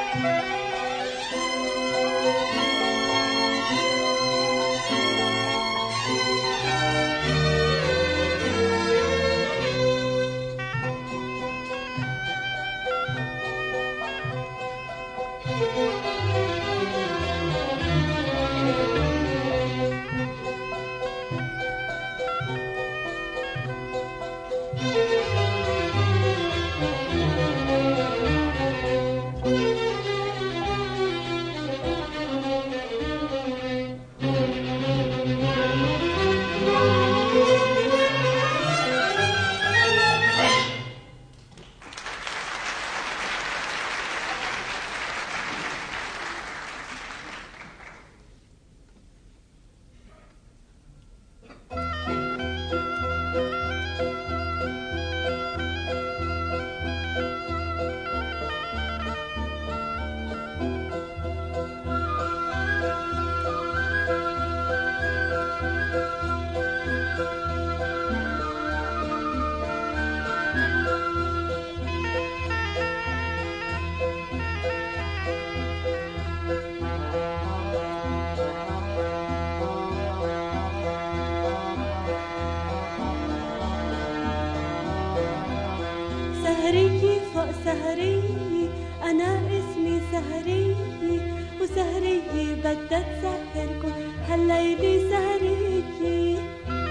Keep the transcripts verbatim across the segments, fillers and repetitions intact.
سهرية فوق سهرية، أنا اسمي سهرية، وسهرية بدها تسهركن هالليلة سهرية.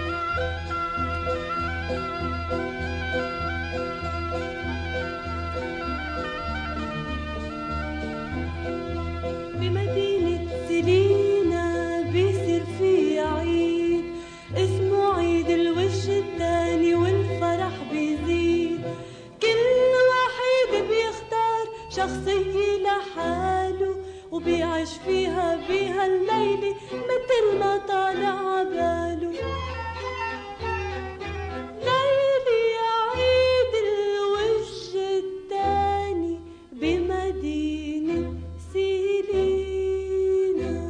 بمدينة سيلينا بيصير في عيد اسمه عيد الوش التاني، والفرح بيزيد. كل واحد بيختار شخصية لحاله، وبيعيش فيها بهالليلة متل ما طالع عباله. ليلة عيد الوش التاني بمدينة سيلينا.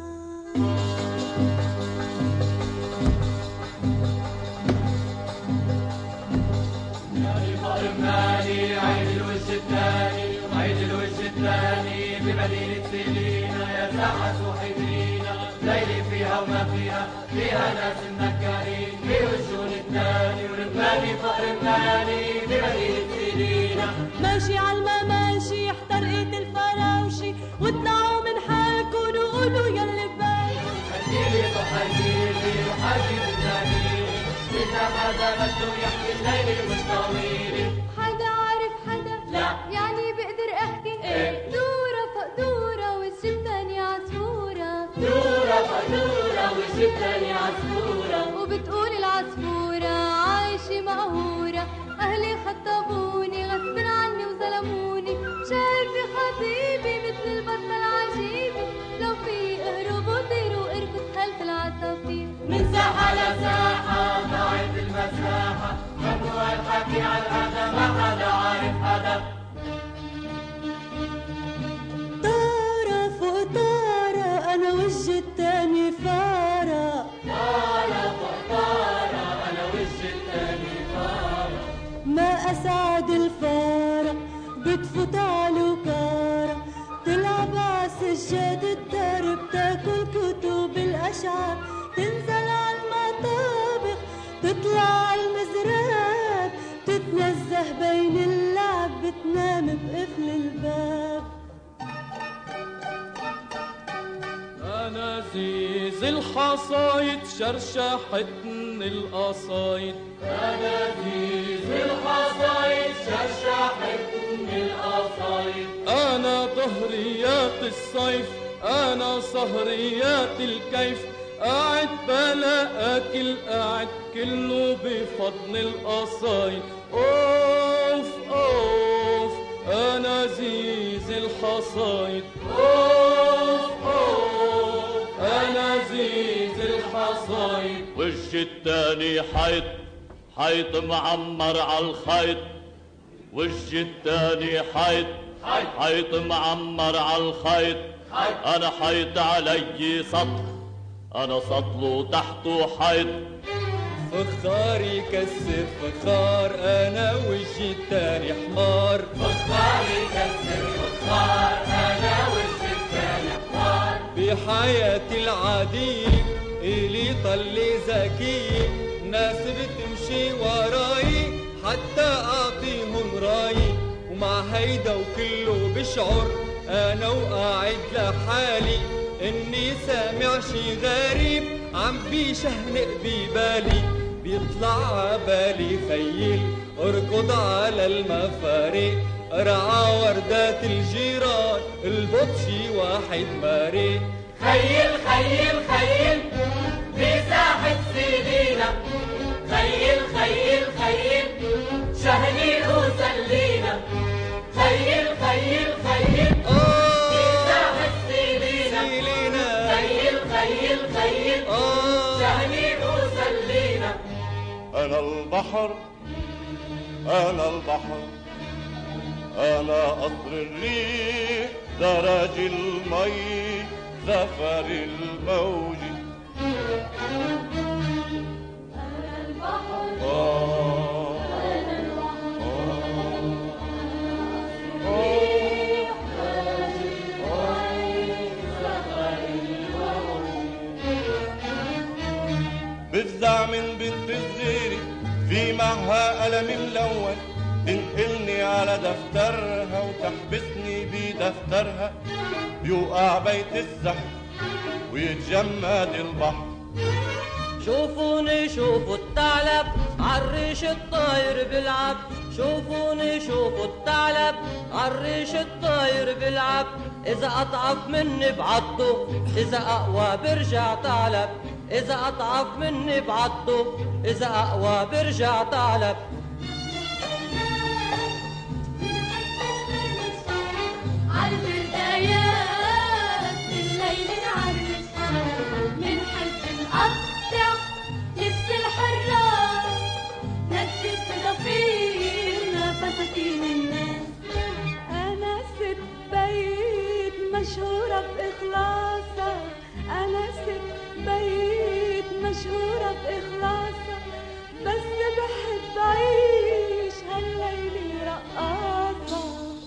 يعني فرماني عيد الوش الثاني، عيد الوش الثاني بمدينة سيلينا. يا ساحة وحيدرينا ليلي فيها وما فيها، فيها ناس منكرين بوجون الثاني، ورماني فرماني بمدينة سيلينا. ماشي عالمماشي احترقت الفراوشي، واطلعوا من حالكن وقولوا يلي ببالكن. هديلي وحديلي وحدي بالدليل، إذا حدا بده يحكي الليلة مش طويلة. حدا عارف حدا؟ لا. يعني بقدر احكي؟ ايه. دورة فوق دورة والجيب تاني عصفورة، دورة فوق دورة والجيب تاني عصفورة، وبتقول العصفورة عايشة مقهورة. أهلي خطبوني غصب عني وظلموني، شايفة خطيبي مثل البطة العجيبة. لو في اهربوا طيروا اركض خلف العصافير. من ساحة لساحة ضاعت المساحة، ممنوع الحكي عن هذا، ما حدا عارف هذا. طارة فوق طارة أنا وجه التاني فارة. طارة فوق طارة أنا وجه التاني فارة. ما أسعد الفارة بتفوت عالوكارة، تلعب عالسجاد الدرب، تاكل كتب الأشعار، تنزل عالمطابخ، تطلع عالمزراب، تتنزه بين اللعب، بتنام بقفل الباب. أنازيز الحصايد شرشحتن القصايد، أنازيز الحصايد شرشحتن القصايد. أنا ظهريات الصيف، أنا صهريات الكيف، قاعد بلا أكل، قاعد كله بفضل القصايد. أوف أوف أنازيز الحصايد، أوف أوف أنازيز الحصايد. وش التاني حيط، حيط معمر عالخيط. وش التاني حيط، حيط معمر عالخيط. أنا حيط علي سطح، أنا سطل تحته حيط. فخار يكسر فخار، أنا وجهي التاني حمار. فخار يكسر فخار، بحياتي العادية إلي طلي ذكية، ناس بتمشي وراي حتى أعطيهم راي، ومع هيدا وكله بشعر أنا وقاعد لحالي إني سامع شي غريب عم بيشهنق ببالي، بيطلع عبالي خيل اركض على المفارق، رعى وردات الجيران البطشي واحد مارق. خيل خيل خيل بساحة سيدينا، خيل خيل خيل شهني وسلينا، خيل خيل خيل بساحة سيدينا، خيل خيل خيل شهني وسلينا. أنا البحر أنا البحر أنا قطر الريح درج المي زفر الموج. أنا البحر آه أنا البحر آه بفزع من بنت الزيري في معها قلم ملون، تنقلني على دفترها وتحبسني بدفترها، بيوقع بيت السحر ويتجمد البحر. شوفوني شوفوا الثعلب عالريش الطاير بيلعب، شوفوني شوفوا الثعلب عالريش الطاير بيلعب، إذا أضعف مني بعضه إذا أقوى برجع ثعلب، إذا أضعف مني بعضه إذا أقوى برجع ثعلب. عالبردايات الليل نعرس، منحب نقطع لبس الحراس، نكتب بضفيرنا فساتين الناس. أنا ست بيت مشهورة بإخلاصها، أنا ست بيت مشهورة بإخلاصها، بس بحب أعيش هالليلة رقاصة.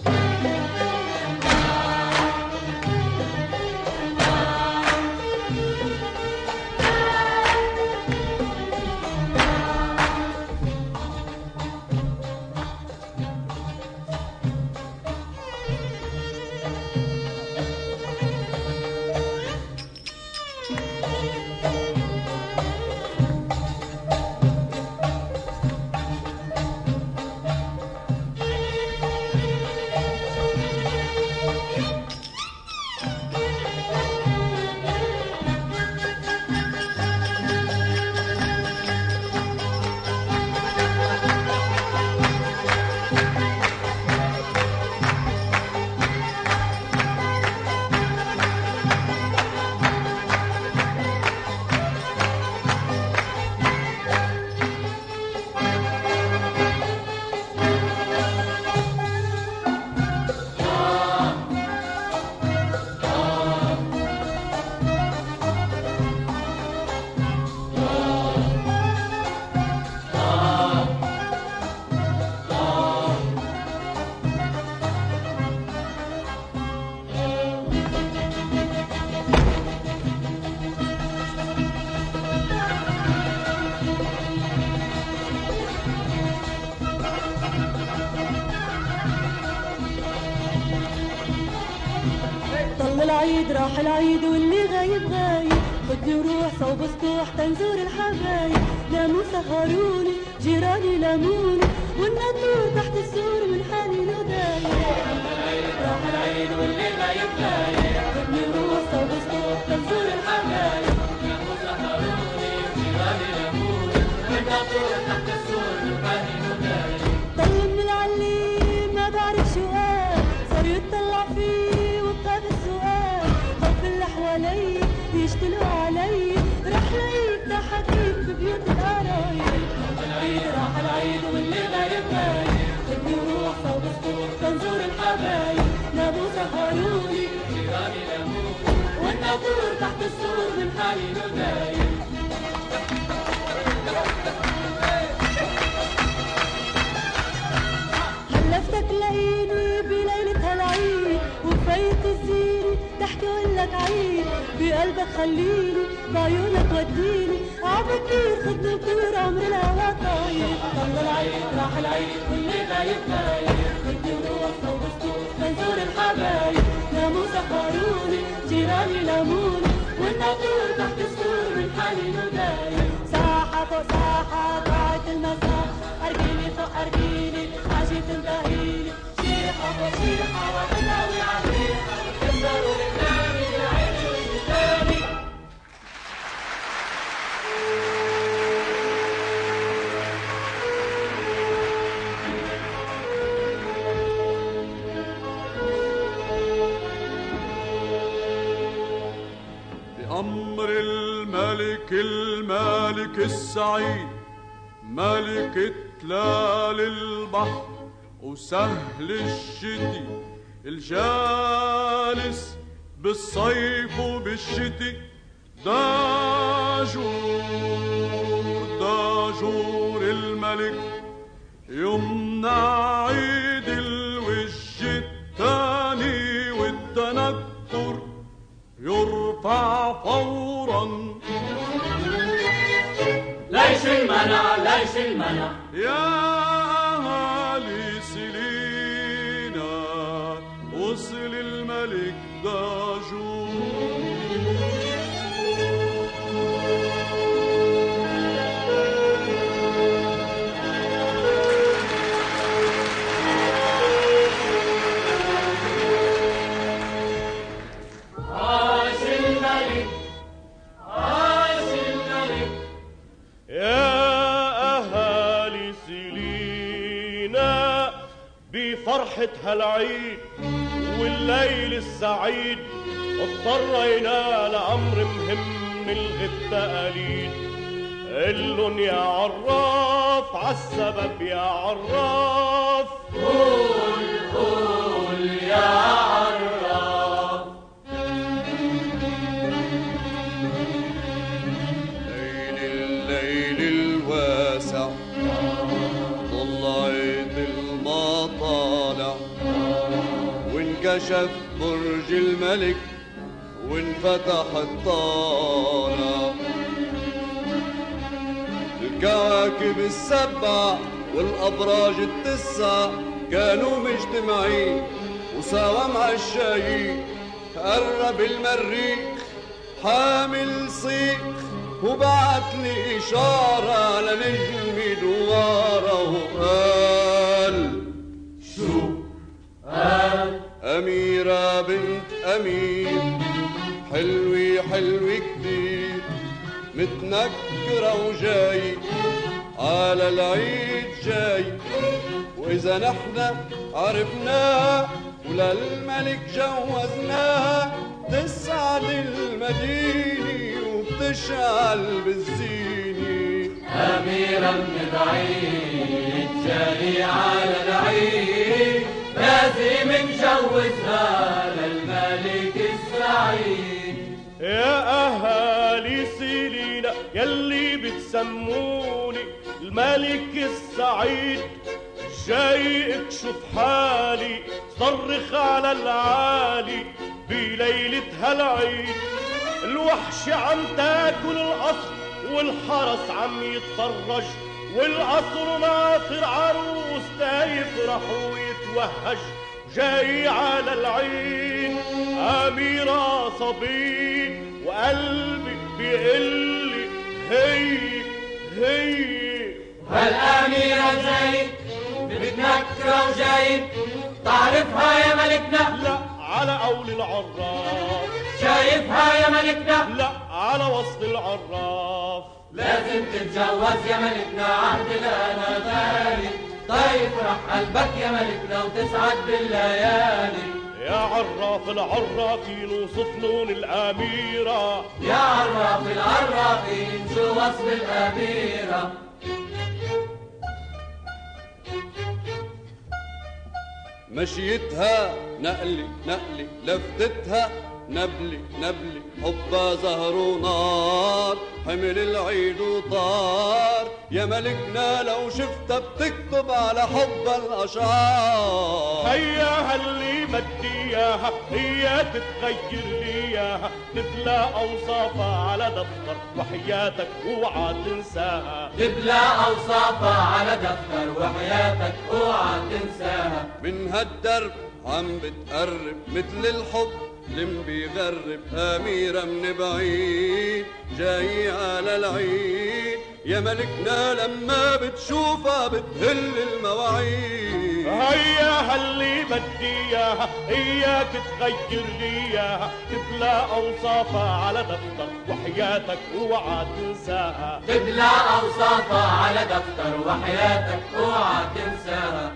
العيد راح العيد واللي غايب غايب، بدي روح صوب سطوح تنزور الحبايب، ناموا سهروني جيراني لاموني، والنطور تحت السور من حالي لو دايب. راح العيد واللي غايب غايب، بدي روح صوب سطوح تنزور الحبايب، ناموا سهروني جيراني لاموني، والنطور تحت السور من حالي لو دايب. طيب من العلي ما بعرف شو قال، صار يطلع فيه وبقى بالسؤال، حب اللي حوالي يشتلوا علي، رح ليك ضحكيك ببيوت القرايب. العيد راح العيد واللي غايب غايب، بدي روح صوب سطوح تنزور الحبايب، ناموا سهروني جيراني لاموني، والناطور تحت السور من حالي لو دايب. حلفتك لاقيني بليلة هالعيد، وبفايت الزيني تحكي ولك عيد بقلبك خليني بعيونك وديني عبكير خدني وطير عمر الهوى طاير طل العيد راح العيد واللي غايب غايب خدني وروح صوب سطوح بنزور الحبايب ناموا سهروني جيراني لاموني والناطور تحت السور من حنين ودايب ساحة فوق ساحة ضاعت المساء أرجيني فوق أرجيني عجيت انتهيني شيحة فوق شيحة وحناوي عريحة كسروا لبناني العيني واللساني. بأمر الملك المالك السعيد ملك تلال البحر وسهل الشتي الجالس بالصيف وبالشتي داجور داجور الملك يمنع عيد الوج التاني والتنكر يرفع فورا. ليش المنع ليش المنع يا أهالي سلينا وصل الملك داجور فرحة هالعيد والليل السعيد اضطرينا لأمر مهم نلغي التقاليد. قلن يا عراف عالسبب يا عراف قول قول يا عراف. ليل الليل الواسع طلعت المطالع وانكشف برج الملك وانفتح الطالع. الكواكب السبع والأبراج التسع كانوا مجتمعين وسوا معشايين. قرب المريخ حامل صيخ وبعت لي إشارة لنجم دوارة وقال شو قال؟ أميرة بنت أمير حلوة حلوة كتير متنكرة وجاي على العيد جاي. وإذا نحن عرفناها وللملك جوزناها تسعد المدينة وبتشعل بالزينة. أميرة من بعيد جاي على العيد لازم نجوزها للملك السعيد. يا أهالي سيلينا يلي بتسموني الملك السعيد جاي اكشف حالي صرخ على العالي بليلة هالعيد. الوحش عم تاكل القصر والحرس عم يتفرج والقصر ناطر عروس تيفرح ويتوهج. جاي على العيد أميرة صبي وقلبي بيقلي هي هي. هالأميرة جاي بتنكرة وجاي تعرفها يا ملكنا؟ لا على قول العراف. شايفها يا ملكنا؟ لا على وصف العراف. لازم تتجوز يا ملكنا عهدنا أنا غالي طيفرح قلبك يا ملكنا وتسعد بالليالي. يا عراف العرافين وصفنون الأميرة. يا عراف العرافين شو وصف الأميرة؟ مشيتها نقلي نقلي لفتتها نبلي نبلي حبها زهر ونار، حمل العيد وطار، يا ملكنا لو شفتها بتكتب على حبها الأشعار. هياها اللي بدي اياها هي تتغير لي اياها، تبلى اوصافها على دفتر وحياتك اوعى تنساها. تبلى اوصافها على دفتر وحياتك اوعى تنساها. من هالدرب عم بتقرب مثل الحب لم بيغرب، أميرة من بعيد جاي على العيد، يا ملكنا لما بتشوفها بتهل المواعيد. هياها اللي بدي اياها اياك تغير لي اياها، تبلى اوصافها على دفتر وحياتك اوعى تنساها. تبلى اوصافها على دفتر وحياتك اوعى تنساها.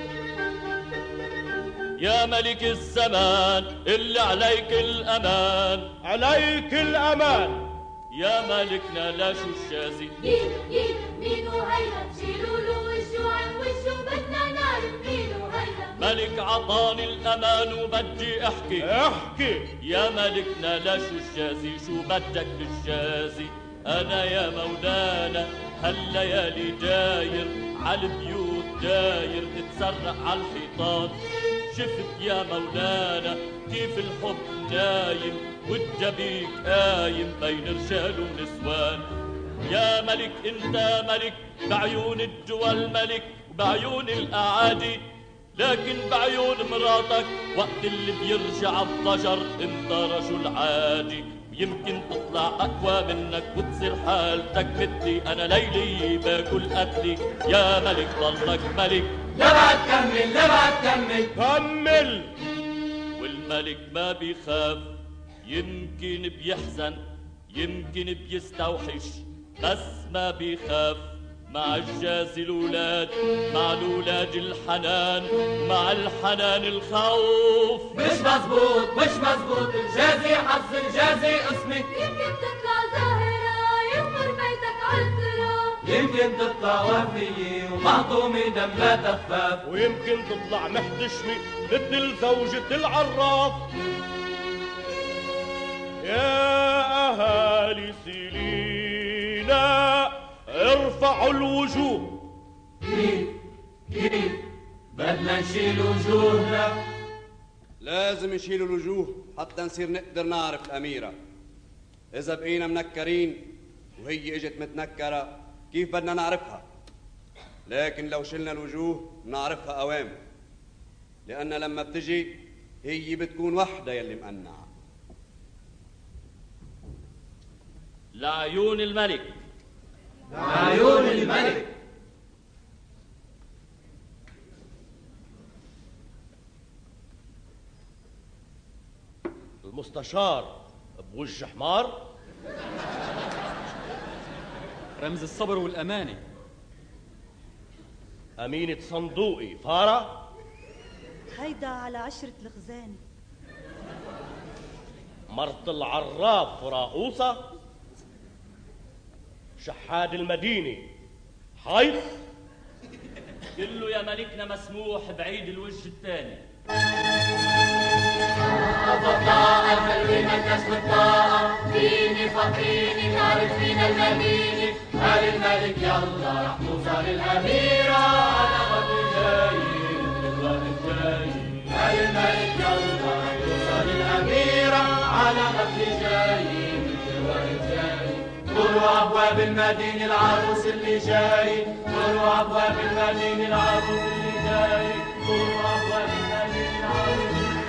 يا ملك الزمان اللي عليك الأمان، عليك الأمان يا ملكنا لا شو الشازي. مين مين مين وهيدا شيلوا له وشه عن وشه بدنا نعرف مين وهيدا. ملك عطاني الأمان وبدي أحكي احكي يا ملكنا لا شو الشازي. شو بدك بالشازي؟ أنا يا مولانا هالليالي داير عالبيوت داير اتسرق عالحيطان. شفت يا مولانا كيف الحب نايم والجبيك قايم بين رجال ونسوان. يا ملك انت ملك بعيون الدول ملك وبعيون الاعادي، لكن بعيون مراتك وقت اللي بيرجع الضجر انت رجل عادي. يمكن تطلع اقوى منك وتصير حالتك مثلي، انا ليلي باكل قتلي. يا ملك ضلك ملك لا بعد كمل لا بعد كمل كمل. والملك ما بيخاف، يمكن بيحزن يمكن بيستوحش، بس ما بيخاف. مع الجاز الولاد مع الولاد الحنان مع الحنان الخوف. مش مزبوط مش مزبوط الجازي حظ الجازي اسمي. يمكن تطلع زاهرة يخطر بيتك عالثرى، يمكن تطلع وفية ومهضومة دم لا تخفاف، ويمكن تطلع محتشمة مثل زوجة العراف. يا أهالي سيلينا ارفعوا الوجوه. كيف كيف بدنا نشيل وجوهنا؟ لازم نشيل الوجوه حتى نصير نقدر نعرف الأميرة. إذا بقينا منكرين وهي اجت متنكرة كيف بدنا نعرفها؟ لكن لو شلنا الوجوه بنعرفها أوام، لأن لما بتجي هي بتكون وحدة يلي مقنعة. لعيون الملك لعيون الملك. المستشار بوجه حمار، رمز الصبر والأمانة. أمينة صندوقي فارة، هيدا على عشرة الخزانة. مرت العراف راقوصة، شحاد المدينة حيث. كله يا ملكنا مسموح بعيد الوجه الثاني. الطاقة الحلوة ملكاش بالطاقة، فيني فاطيني تعرف فينا المدينة. قال الملك يلا رح توصل الأميرة على وقت جاي مثل الوقت جاي. قال الملك يلا رح توصل الأميرة على وقت جاي مثل الوقت جاي. طلعوا أبواب المدينة العروس اللي جاي، طلعوا أبواب المدينة العروس اللي جاي، طلعوا أبواب المدينة العروس اللي جاي.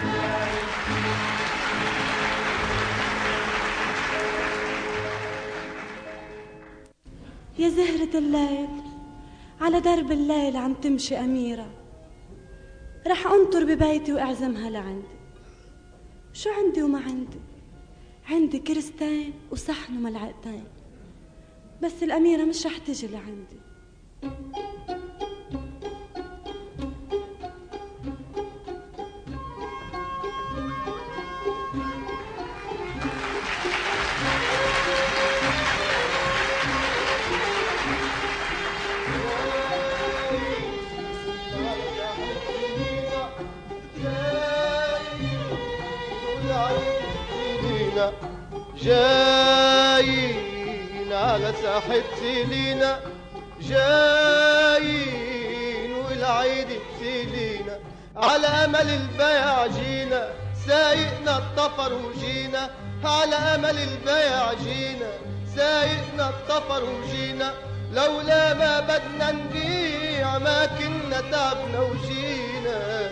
يا زهرة الليل على درب الليل عم تمشي أميرة، رح أنطر ببيتي وأعزمها لعندي. شو عندي وما عندي؟ عندي كرستين وصحن وملعقتين، بس الأميرة مش رح تجي لعندي. سيلينا جايين على ساحة سيلينا جايين والعيد بسيلينا على أمل البيع جينا سايقنا الطفر وجينا على أمل البيع جينا سايقنا الطفر وجينا لولا ما بدنا نبيع ما كنا تعبنا وجينا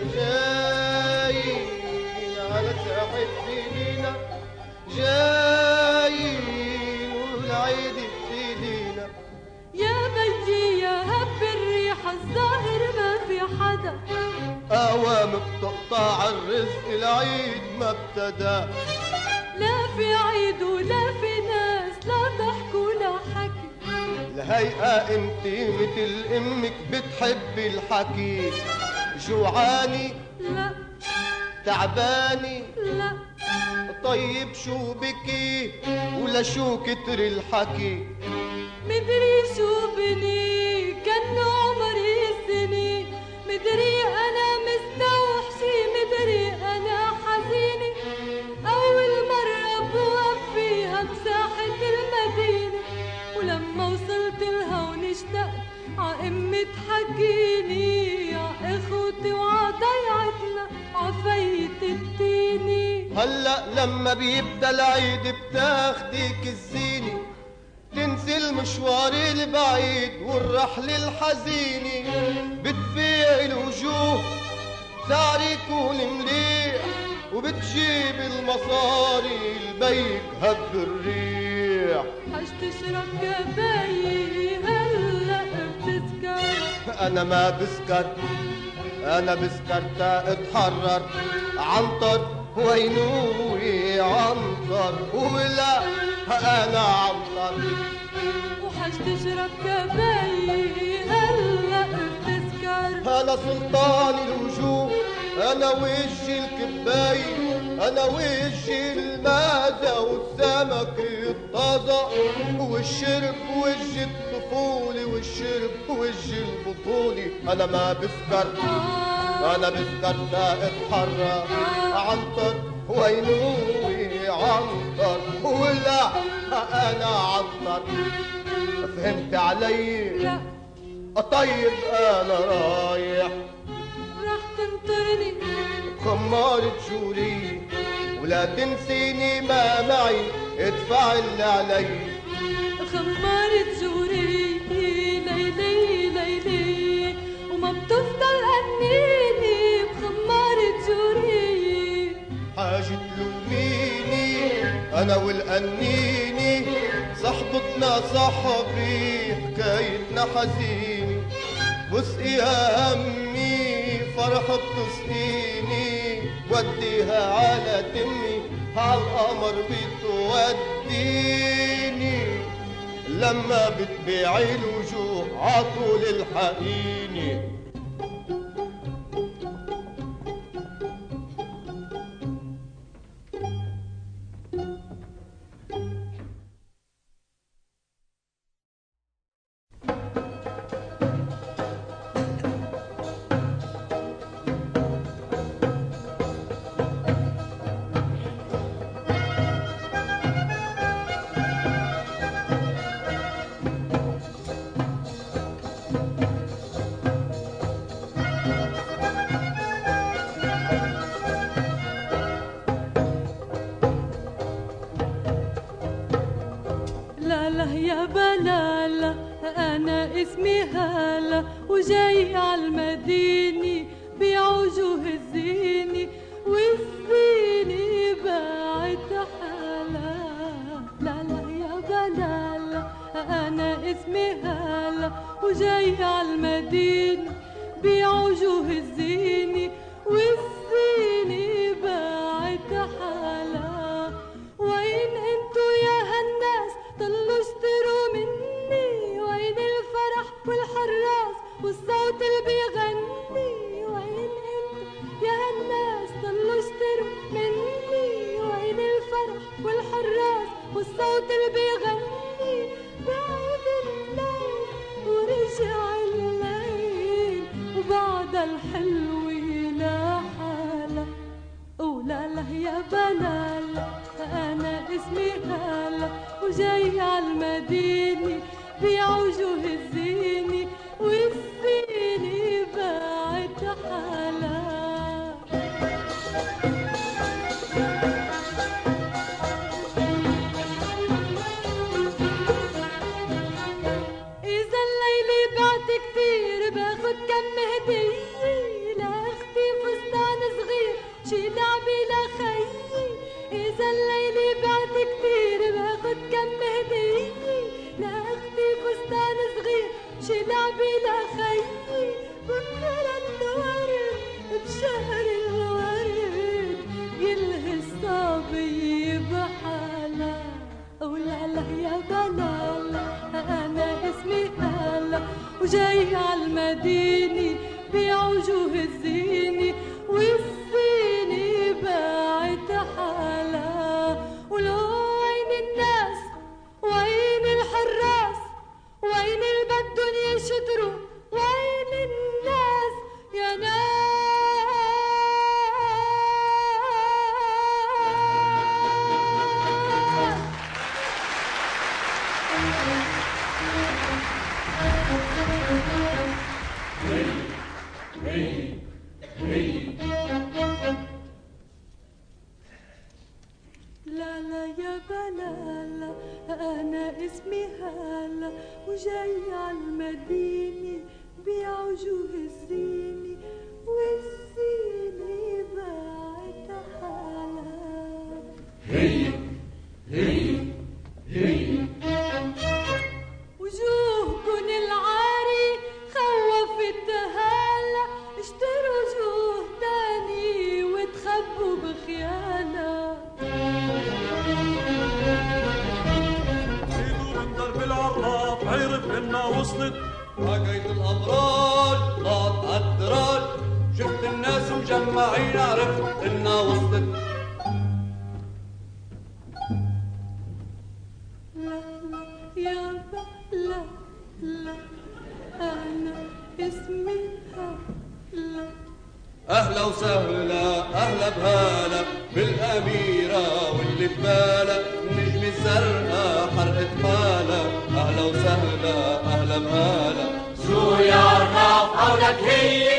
جايين على ساحة سيلينا جايين والعيد بسيلينا يا بيي يا هب الريح الظاهر ما في حدا أوام بتقطع الرزق العيد ما ابتدى لا في عيد ولا في ناس لا ضحك ولا حكي الهيئة انت مثل امك بتحبي الحكي جوعاني لا تعباني لا طيب شو بكي ولا شو كتر الحكي مدري شو بني كان عمري سني مدري انا مستوحشي مدري انا حزيني اول مرة بوقف فيها بساحة المدينة ولما وصلت لها ونشتقت ع امي تحكيني ع اخوتي وع ضيعتنا ع فايت التيني هلأ لما بيبدأ العيد بتاخديك الزينة تنسي المشوار البعيد والرحل الحزينة بتبيع الوجوه سعري يكون مليح وبتجيب المصاري البيك هب الريح حاج تشرب كبايي هلأ بتسكر أنا ما بسكر أنا بسكر تا اتحرر عنطر وينوي عنطر ولا أنا عنطر وحاج تشرب كبايي هلأ بتسكر أنا سلطان الوجوه أنا وجه الكباي أنا وجه المعدة والسمك الطازة والشرب وجه الطفولة والشرب وجه البطولة أنا ما بسكر أنا بسكر تا اتحرى عنطر وينوي عنطر ولا أنا عنطر فهمت علي؟ لا طيب أنا رايح راح تنطرني خمارة جوري ولا تنسيني ما معي ادفع اللي علي خمارة جوري ليلي ليلي وما بتفضل أنيني بخمارة جوري حاجة تلوميني أنا والأنيني صحبتنا صحبي حكايتنا حزيني واسقيها همي فرحة تسقيني وديها على تمي هالقمر بتوديني لما بتبيعي الوجوه عطول الحقيني اسمي هالة وجاي عالمدينة بوجوه الزينة والزينة باعت حالة لا لا يا بلالة أنا اسمي هالة وجاي عالمدينة بوجوه الزينة والزينة باعت حالة وين انتو يا هالناس طلوا اشتروا مني وين الفرح والحراس والصوت اللي بيغني وين انتو يا هالناس طلوا اشتروا مني وين الفرح والحراس والصوت اللي بيغني بعد الليل ورجع الليل وبعد الحلو لا حالة ولا لا يا بلال أنا اسمي هلا وجاي عالمدينة بيع وجوه الزينة والزينة باعت حلا. إذا الليلة بعت كتير باخد كم هدية لأختي فستان صغير شي لعبة لخيي. إذا الليلة بعت كتير باخد كم هدية لأختي فستان صغير شي لعبة لخيي. بكرة الورد بشهر الورد يلهي الصبي بحالة. ولا لا يا بلال أنا اسمي هلا وجاي عالمدينة بيع وجوه الزينة والزينة باعت حالة. ولو وين الناس وين الحراس وين اللي بدن يشتروا وين الناس يا ناس. لا لا يا بلال أنا اسمي هلا وجاي عالمدينة بيع وجوه الزينة والزينة باعت حالة. هي هي هي وجوهكن العاري خوفت هلا اشتروا وجوه تاني وتخبوا بخيانة. زيدوا من درب العراف عرف إنها وصلت حكيت الأبراج ضاعت عالدراج شفت الناس مجمعين عرفت إنها وصلت. لا لا يا لا لا أنا اسمي هلا. أهلا وسهلا أهلا بهلا بالأميرة واللي ببالها النجمة الزرقاء حرقت حالها. أهلا وسهلا أهلا بهلا شو يا رناف حولك هي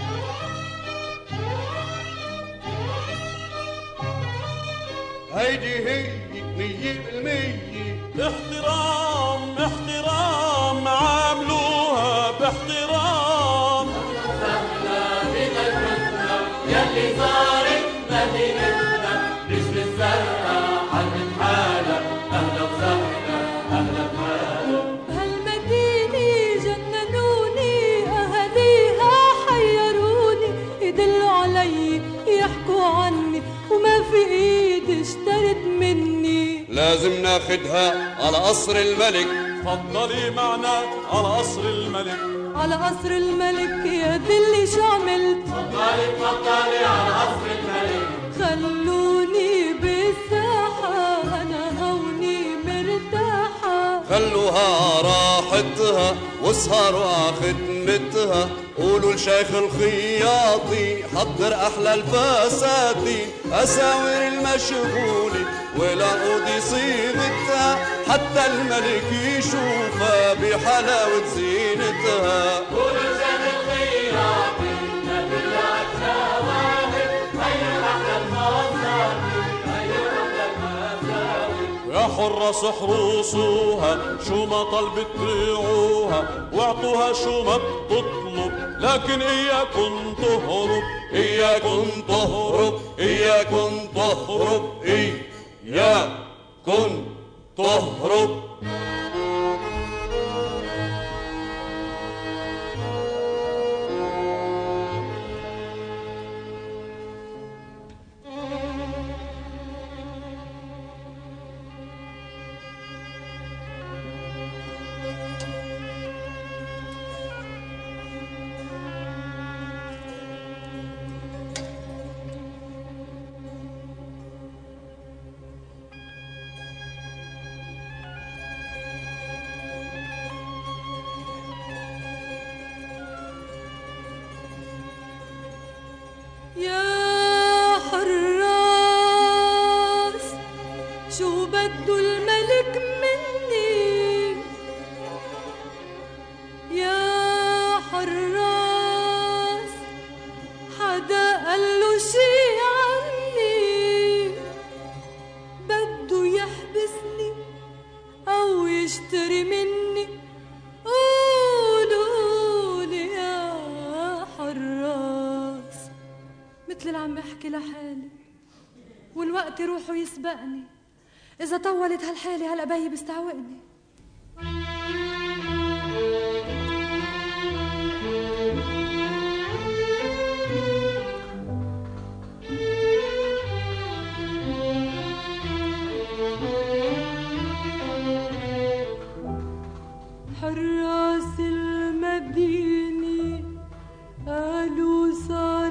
هيدي هي مية بالمية. احترام احترام عاملوها باحترام. سهلا بمجنتنا يلي صارت مدينتنا نجم الزرقاء حرقت حالها. أهلا وسهلا أهلا بهلا. بهالمدينة جننوني أهاليها حيروني يدلوا علي يحكوا عني وما في إيدي اشترت مني. لازم ناخدها على قصر الملك. تفضلي معنا على قصر الملك. على قصر الملك يا دلي شو عملت. تفضلي تفضلي على قصر الملك. خلوني بالساحة أنا هوني مرتاحة. خلوها راحتها واسهروا ع خدمتها. قولوا لشيخ الخياطي حضر أحلى الفساتين أساور المشغولة والعقود صيغتها حتى الملك يشوفها بحلاوة زينتها. قولوا لشيخ الخياطي نبي العشاوات هيا أحلى الفساتين هيا أحلى الفساتين. يا حراس احرسوها شو ما طلبت تبيعوها واعطوها شو ما بتطلب لكن إياكن تهرب إياكن تهرب إياكن تهرب إياكن تهرب. بدو الملك مني يا حراس، حدا قاله شي عني، بدو يحبسني أو يشتري مني، قولولي يا حراس. مثل اللي عم بحكي لحالي والوقت روحه يسبقني، إذا طولت هالحالة هلأ بيي بيستعوقني. حراس المدينة قالوا صار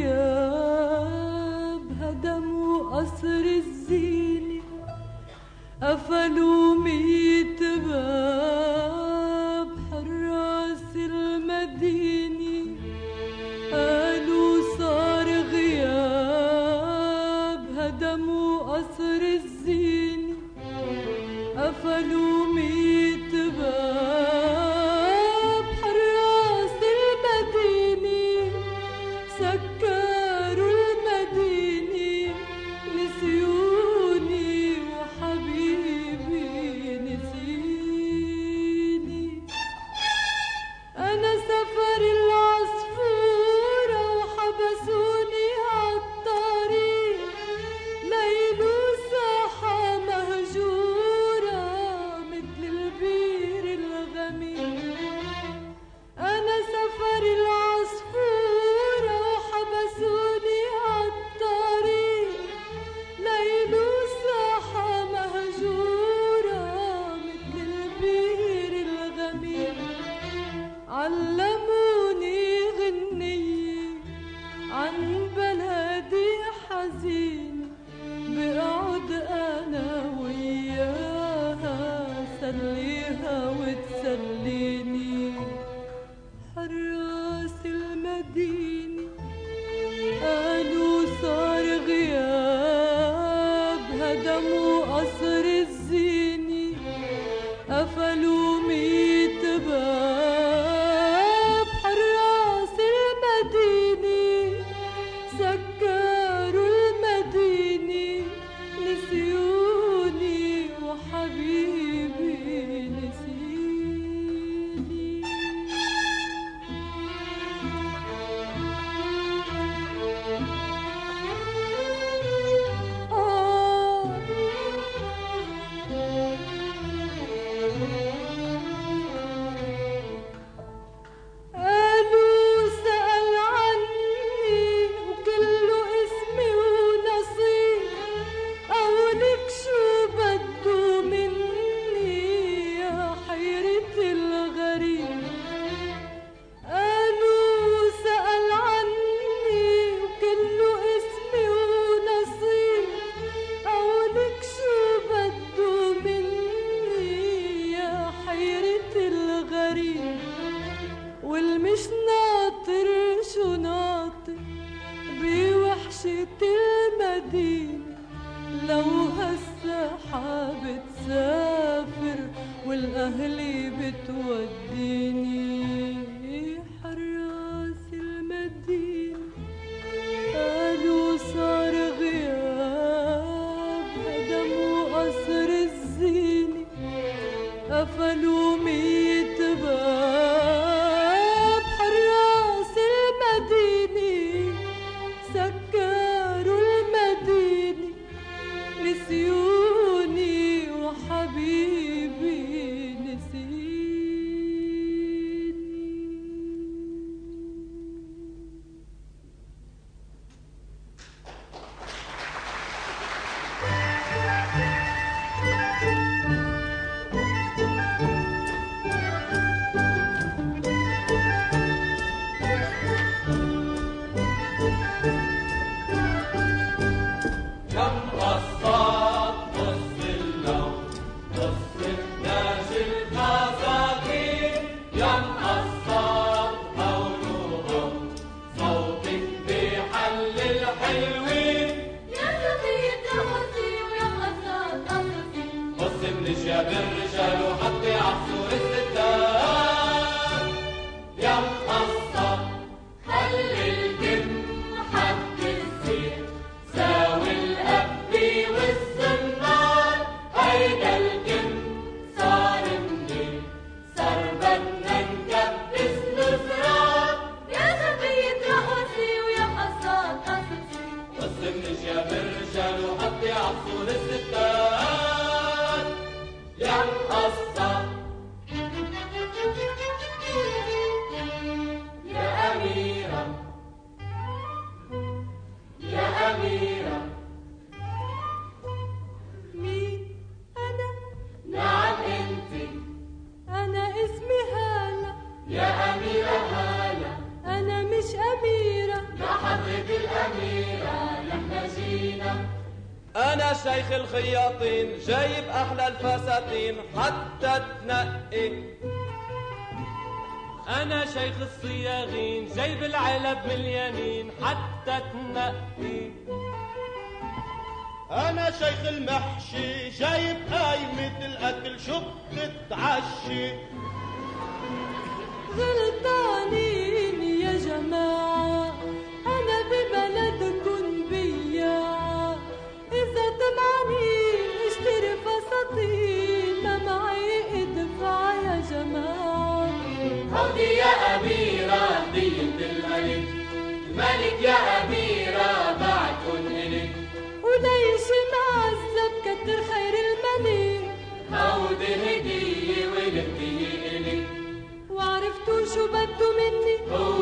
غياب، هدموا قصر الزينة، قفلوا ميت باب. حراس المدينة قالوا صار غياب، هدموا قصر الزينة، قفلوا ميت باب. حراس المدينة سكروا المدينة، نسيوني وحبيبي نسيني. أنا سفر العصفورة وحبسوني عالطريق، ليل وساحة مهجورة مثل البير الغميق. أنا سفر العصفورة وحبسوني عالطريق، ليل وساحة مهجورة مثل البير الغميق. علموني غنية عن بلدي حزينة، بقعد أنا وياها سليها وتسليني. حراس المدينة قالوا صار غياب، هدموا قصر الزينة، قفلوا ميت باب. حراس المدينة سكروا المدينة، نسيوني وحبيبي نسيني. آه قالوا سأل عني وكله اسمي ونصيب، قولك عصور الستات يا القصة يا أميرة يا أميرة. مين أنا؟ نعم أنت. أنا اسمي هالة. يا أميرة هالة. أنا مش أميرة. يا حضرة الأميرة نحن جينا. أنا شيخ الخياطين جايب أحلى الفساتين حتى تنقي. أنا شيخ الصياغين جايب العلب مليانين حتى تنقي. أنا شيخ المحشي جايب قايمة الأكل شو بتتعشي. غلطانين يا جماعة أنا ببلدكن بياعة. إذا طمعانين اشتري فساتين ما معي ادفع يا جماعة. هودي يا أميرة هدية الملك. الملك يا أميرة بعتكن إلك. وليش معذب كتر خير الملك. هودي هدية والهدية إلك. وعرفتوا شو بدو مني؟ هو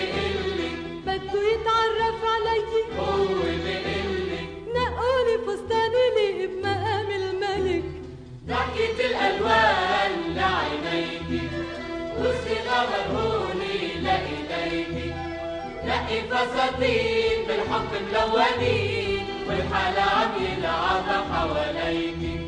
بقلك. بدو يتعرف علي. هو بقلك. نقولي فستاني لي بمقام الملك. ضحكة الألوان لعينيكي والصغار مرهوني لإيديكي. نقي فساتين بالحب ملونين والحلا عم يلعب حواليكي.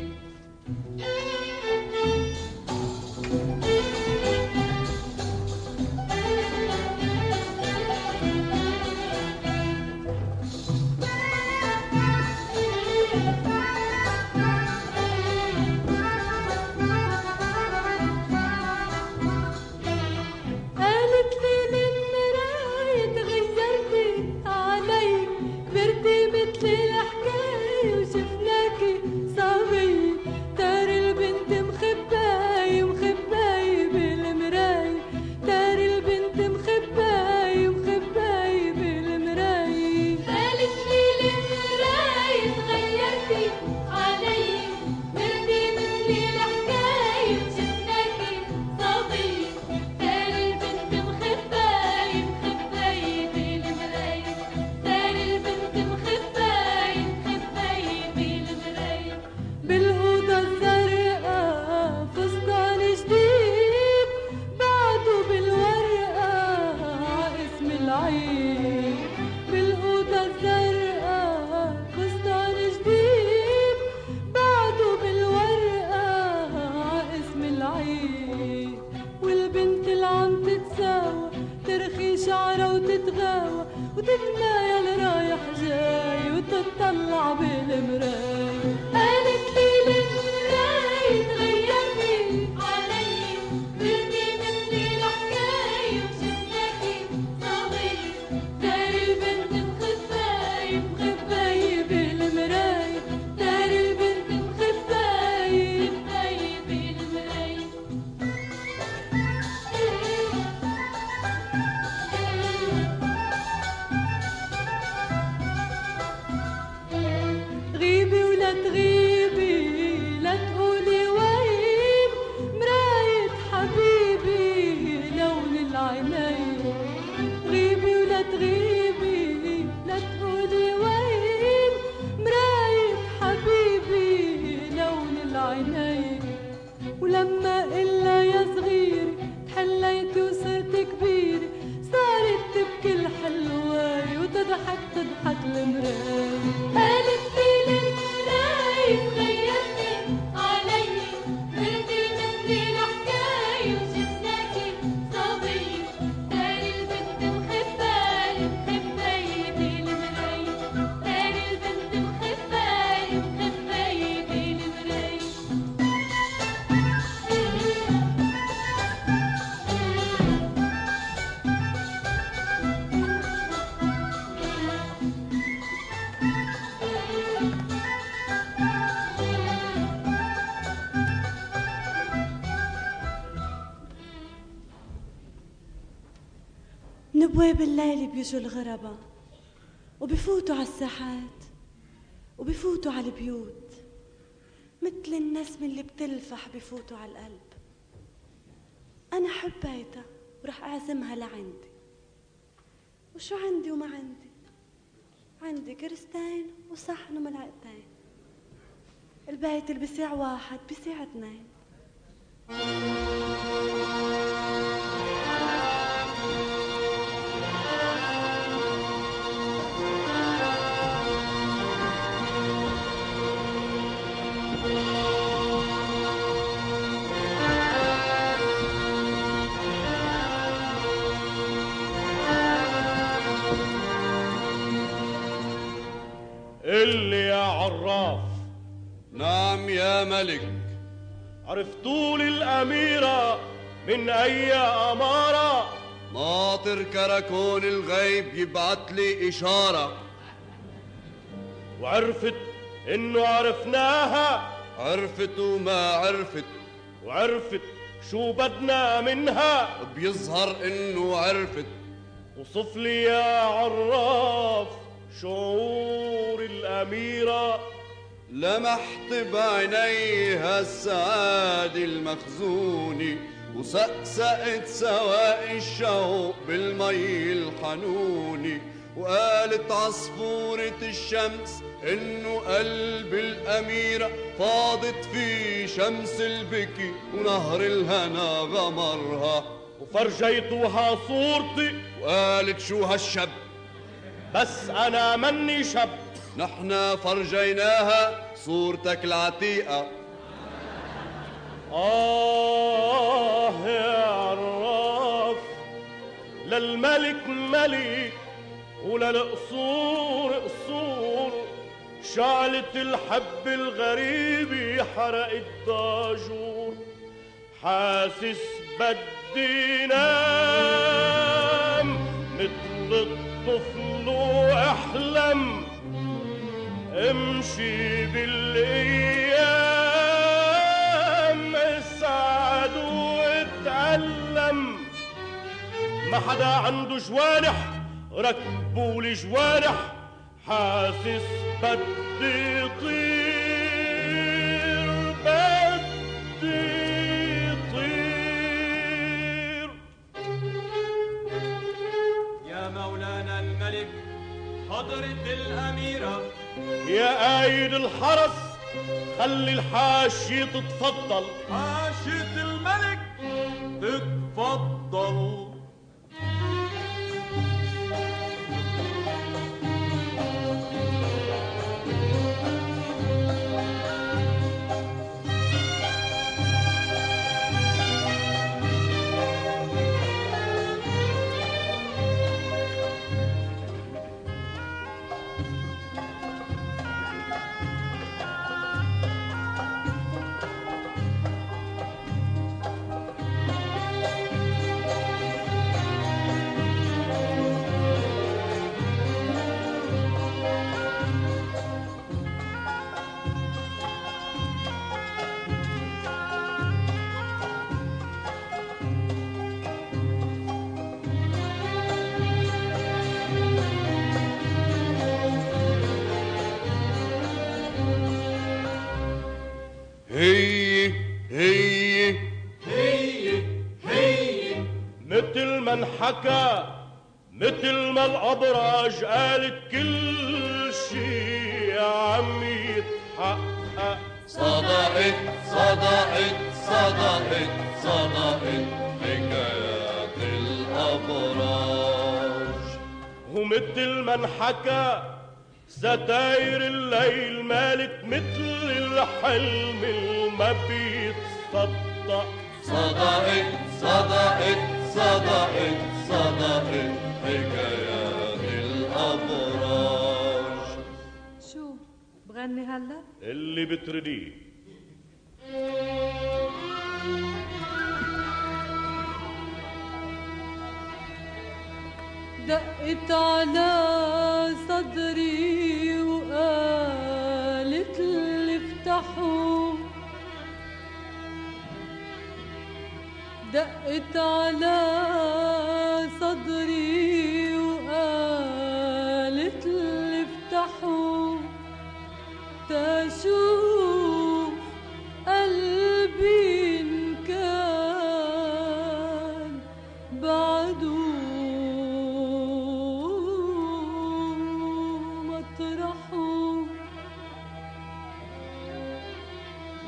نبوة بالليل بيجوا الغرباء وبفوتوا على الساحات وبفوتوا على البيوت مثل النسم اللي بتلفح بفوتوا على القلب. أنا حبيتها ورح أعزمها لعندي. وشو عندي وما عندي؟ عندي كرستين وصحن وملعقتين. البيت اللي بسيع واحد بسيع اثنين. اللي يا عراف. نعم يا ملك. عرفتوا لي الأميرة من أي أمارة؟ ناطر كراكون الغيب يبعت لي إشارة. وعرفت إنه عرفناها؟ عرفت وما عرفت. وعرفت شو بدنا منها؟ بيظهر إنه عرفت. وصف لي يا عراف شعور الأميرة. لمحت بعينيها السعادة المخزونة وسقسقت سواقي الشوق بالمي الحنونة. وقالت عصفورة الشمس إنه قلب الأميرة فاضت في شمس البكي ونهر الهنا غمرها. وفرجيتوها صورتي وقالت شو هالشب؟ بس أنا مني شب. نحنا فرجيناها صورتك العتيقة. آه يا عراف، للملك ملك وللقصور قصور. شعلة الحب الغريب حرقت ضاجور. حاسس بدي نام مثل الطفل واحلم. امشي بالايام اسعد واتألم. ما حدا عنده جوانح ركبوا لي جوانح. حاسس بدي طير بدي طير. يا مولانا الملك حضرت الأميرة. يا قايد الحرس خلي الحاشية تتفضل. حاشية الملك تتفضل. هي هي هي هي مثل ما انحكى مثل ما الأبراج قالت كل شي عم يتحقق. صدقت صدقت صدقت صدقت حكايات الأبراج. ومثل ما انحكى ستاير الليل مالت مثل الحلم الما بيتصدق. صدقت صدقت صدقت صدقت حكايات الأبراج. شو بغني هلا؟ اللي بترديه. دقت على صدري وقالت لي افتحوا. دقت على صدري وقالت لي افتحوا.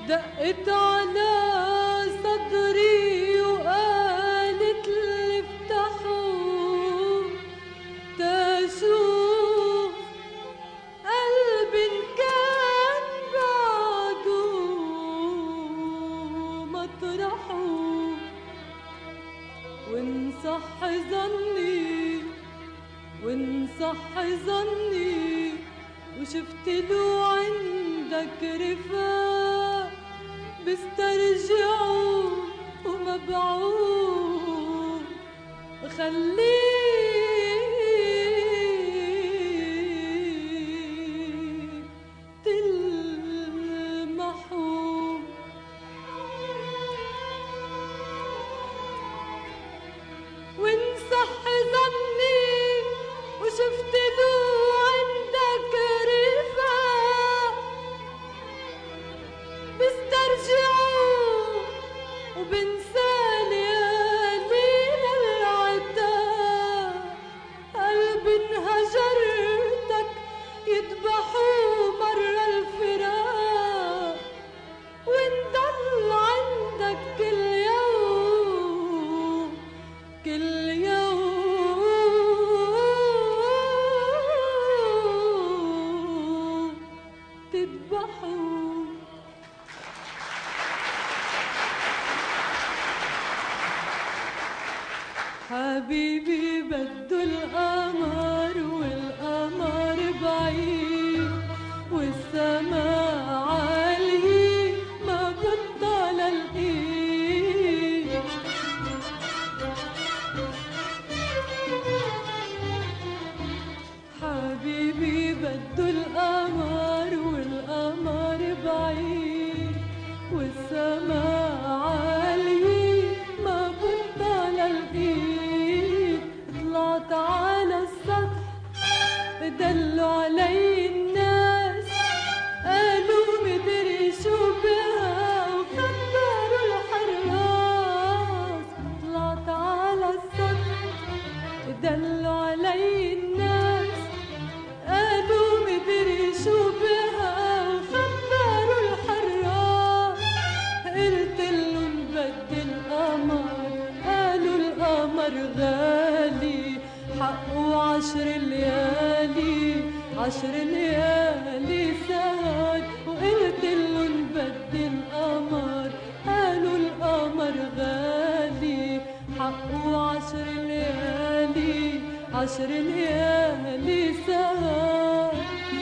دقت على صدري وقالت لي افتحوا تشوف قلبي إن كان بعده مطرحه، وإن صح ظني وإن صح ظني وشفت له عندك رفاق بسترجعه ومبعوث خليك تلمحه. وإن صح ظني وشفت له عندك رفاق بسترجعه وبنسى ليالينا العتاب، قلبي انهجرتك يذبحوا مرة الفراق، وإن ضل عندك كل يوم كل يوم تذبحوا. حبيبي بده القمر والقمر بعيد والسماء عالية ما بطل الايد. حبيبي بده القمر والقمر بعيد والسماء عالية ما بطل الايد. طلعت على السطح دلوا علي الناس قالوا مدري شو بها وخبروا الحراس. طلعت على السطح دلوا علي الناس قالوا مدري شو بها وخبروا الحراس. قلت لهم بدي القمر قالوا القمر غالي حقه عشر ليالي عشر ليالي سهر. وقلت لهم بدي القمر قالوا القمر غالي حقه عشر ليالي عشر ليالي سهر.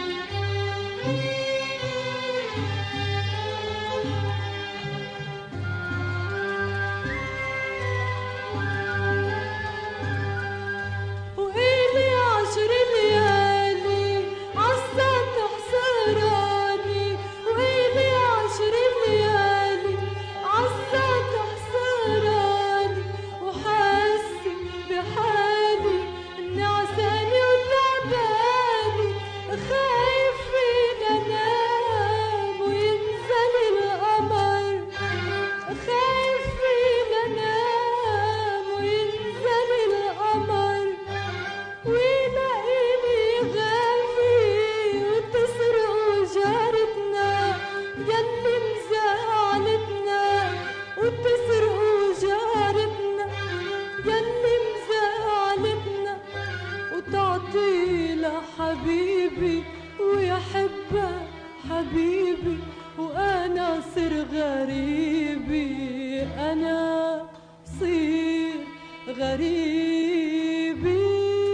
وإلي عشر ليالي عالسطح حسراني، وإلي عشر ليالي عالسطح حسراني، وحاسة بحالي إني عساني وتعباني خايفين أنام وينزل القمر، خايفين أنام وينزل القمر ويلاقيني غافي وتسرقوا جارتنا يلي مزعلتنا، وتسرقوا جارتنا يلي مزعلتنا، وتعطي لحبيبي ويحبها حبيبي وأنا صير غريبي، أنا صير غريبي.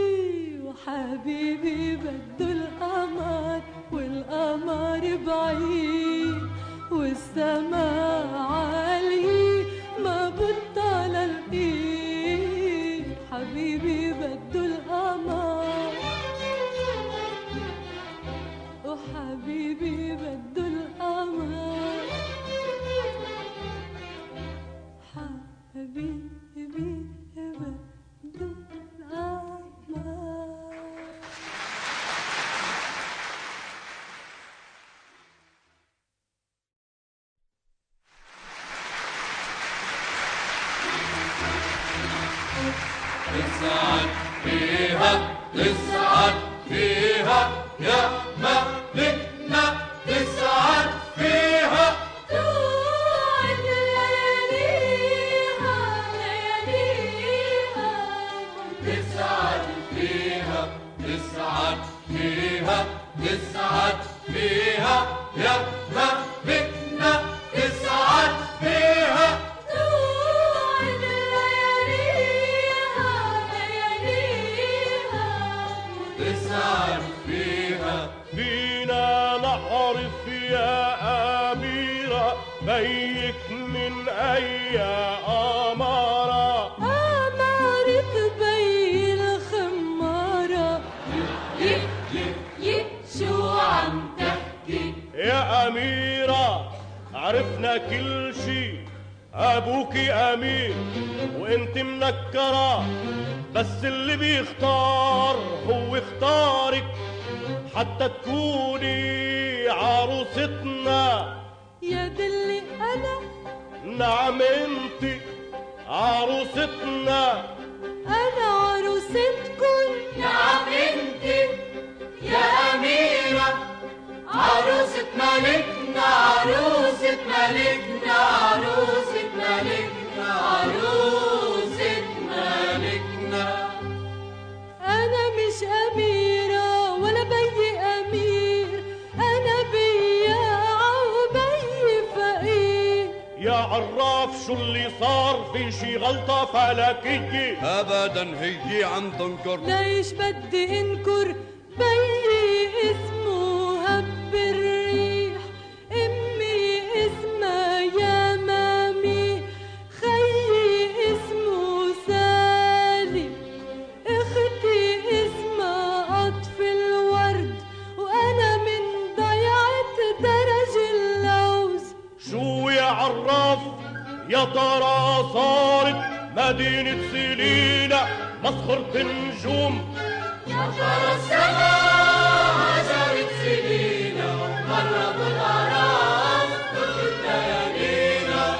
وحبيبي بده القمر والقمر بعيد والسماء عالية ما بطل الايد. حبيبي بده القمر وحبيبي بده القمر، حبيبي بده القمر. بيك من أي أمارة؟ أمارة بي الخمارة. ي ي ي شو عم تحكي؟ يا أميرة عرفنا كل شي، أبوكي أمير وإنت منكرة، بس اللي بيختار هو اختارك حتى تكوني عروستنا. يا دلي أنا؟ نعم انت عروستنا. أنا عروستكن؟ نعم انت يا أميرة عروسة ملكنا، عروسة ملكنا، عروسة ملكنا، عروسة ملكنا. أنا مش أميرة ولا بي أمير، أنا بياعة وبي فقير. يا عراف شو اللي صار؟ في شي غلطة فلكية؟ أبدا هي عم تنكر. ليش بدي انكر؟ بيي اسمه هب الريح، امي اسمها يا مامي، خيي اسمه سالي، اختي اسمها قطف الورد، وانا من ضيعة درج اللوز. شو يا عراف يا ترى صارت مدينة سيلينا مسخرة النجوم؟ يا ترى السماء هجرت سنينا، قربوا الأعراف كل ليالينا.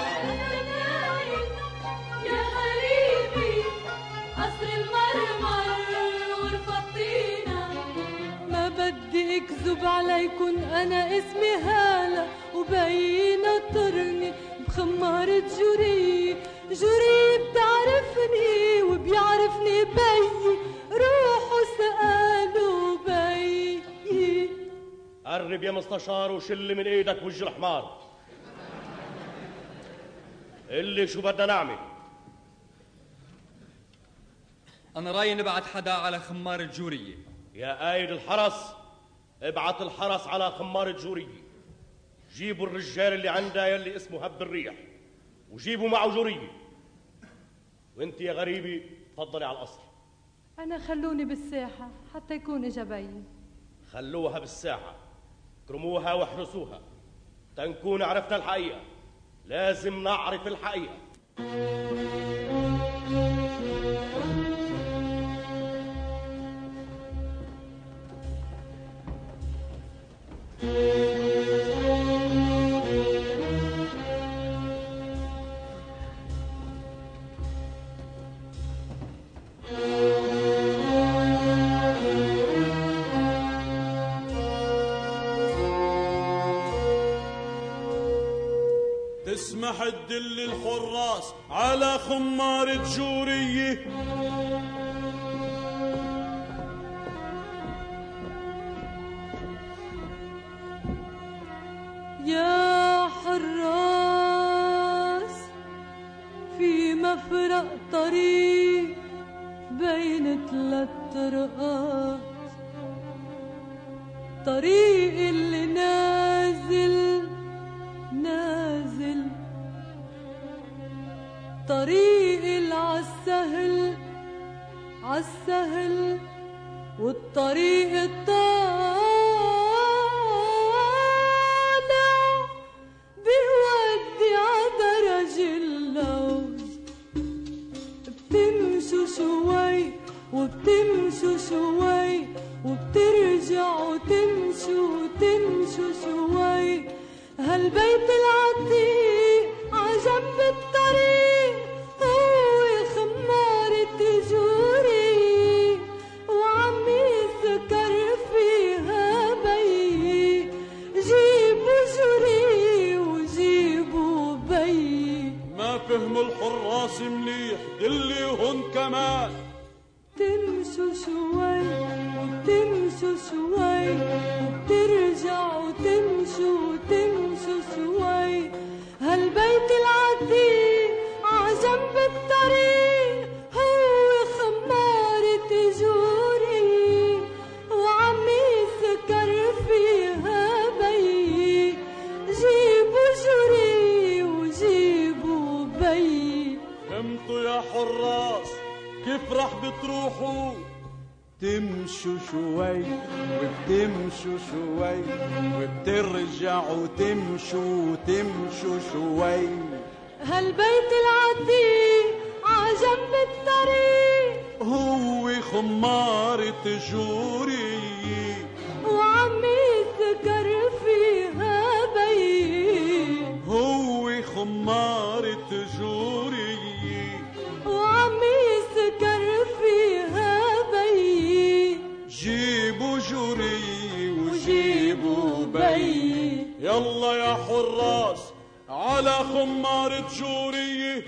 يا غريبي قصر المرمر غرفة طينة. ما بدي اكذب عليكن، انا اسمي هالة وبيي نطرني بخمارة جوري. جوري بتعرفني وبيعرفني بيي، روحوا سألوا بيي. قرب يا مستشار وشل من ايدك وجه الحمار. اللي شو بدنا نعمل؟ أنا رايي نبعت حدا على خمار الجورية. يا قايد الحرس ابعت الحرس على خمار الجورية، جيبوا الرجال اللي عندها يلي اسمه هب الريح وجيبوا معه جورية. وانت يا غريبي تفضلي على القصر. أنا خلوني بالساحة حتى يكون إجا بيي. خلوها بالساحة، اكرموها واحرسوها تنكون عرفنا الحقيقة. لازم نعرف الحقيقة. تسمح تدل الحراس على خمارة جورية؟ يا حراس في مفرق طريق بين ثلاث طرقات، طريق اللي نازل نازل، طريق العالسهل عالسهل، والطريق الطالع بيودي عدرج اللوز. بتمشوا شوي وبتمشوا شوي وبترجعوا تمشوا وتمشوا شوي، هالبيت العتيق عجنب الطريق هو خمارة جوري، وعم يسكر فيها بيي. جيبوا جوري وجيبوا بيي. ما فهموا الحراس مليح، دلي هون كمان. تمشوا شوي وبتمشوا شوي وبترجعوا تمشوا وتمشوا شوي، هالبيت العتيق عجنب الطريق هو خمارة جوري، وعم يسكر فيها بيي. جيبوا جوري كيف راح بتروحوا؟ تمشوا شوي وبتمشوا شوي وبترجعوا تمشوا تمشوا شوي. هالبيت العتيق عجنب الطريق هو خمارة جوري وعمي سكر فيها بي. هو خمارة جوري وعمي سكر فيها بي. جيبوا جوري وجيبوا بي. يلا يا حراس على خمارة جوري.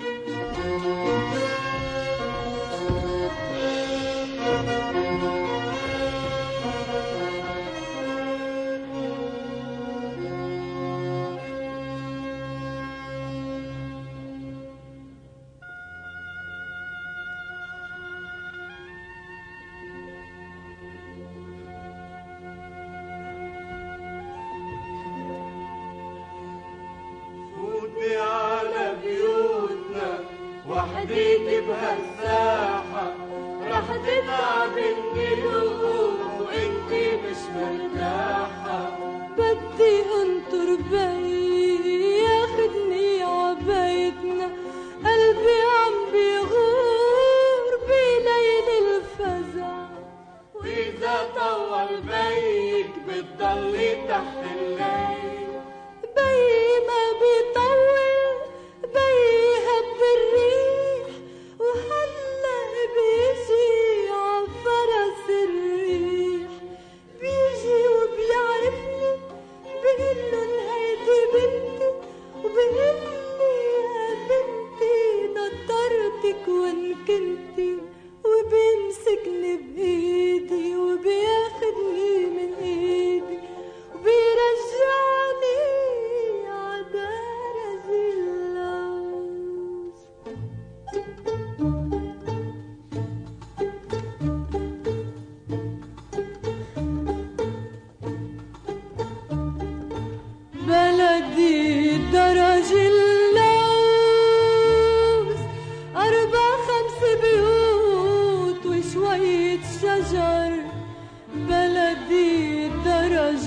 فوتي على بيوتنا وحديك بهالساحة رح تتعب القلوب وانتي مش مرتاحة. بدي انطر بي ياخدني عبايتنا قلبي عم بيغور بليل الفزع. وإذا طول بيك بتضلي تحت الليل. بي ما بيطول بي هب الريح وهلا بيجي عفرس الريح. بيجي وبيعرفني بقلن هيدي بنتي وبقلي يا بنتي نطرتك وان كنتي وبيمسكني بإيدي وبياخدني من إيدي وبيرجعني عدارج اللوز. بلدي درج اللوز أربع خمس بيوت وشوية شجر. بلدي درج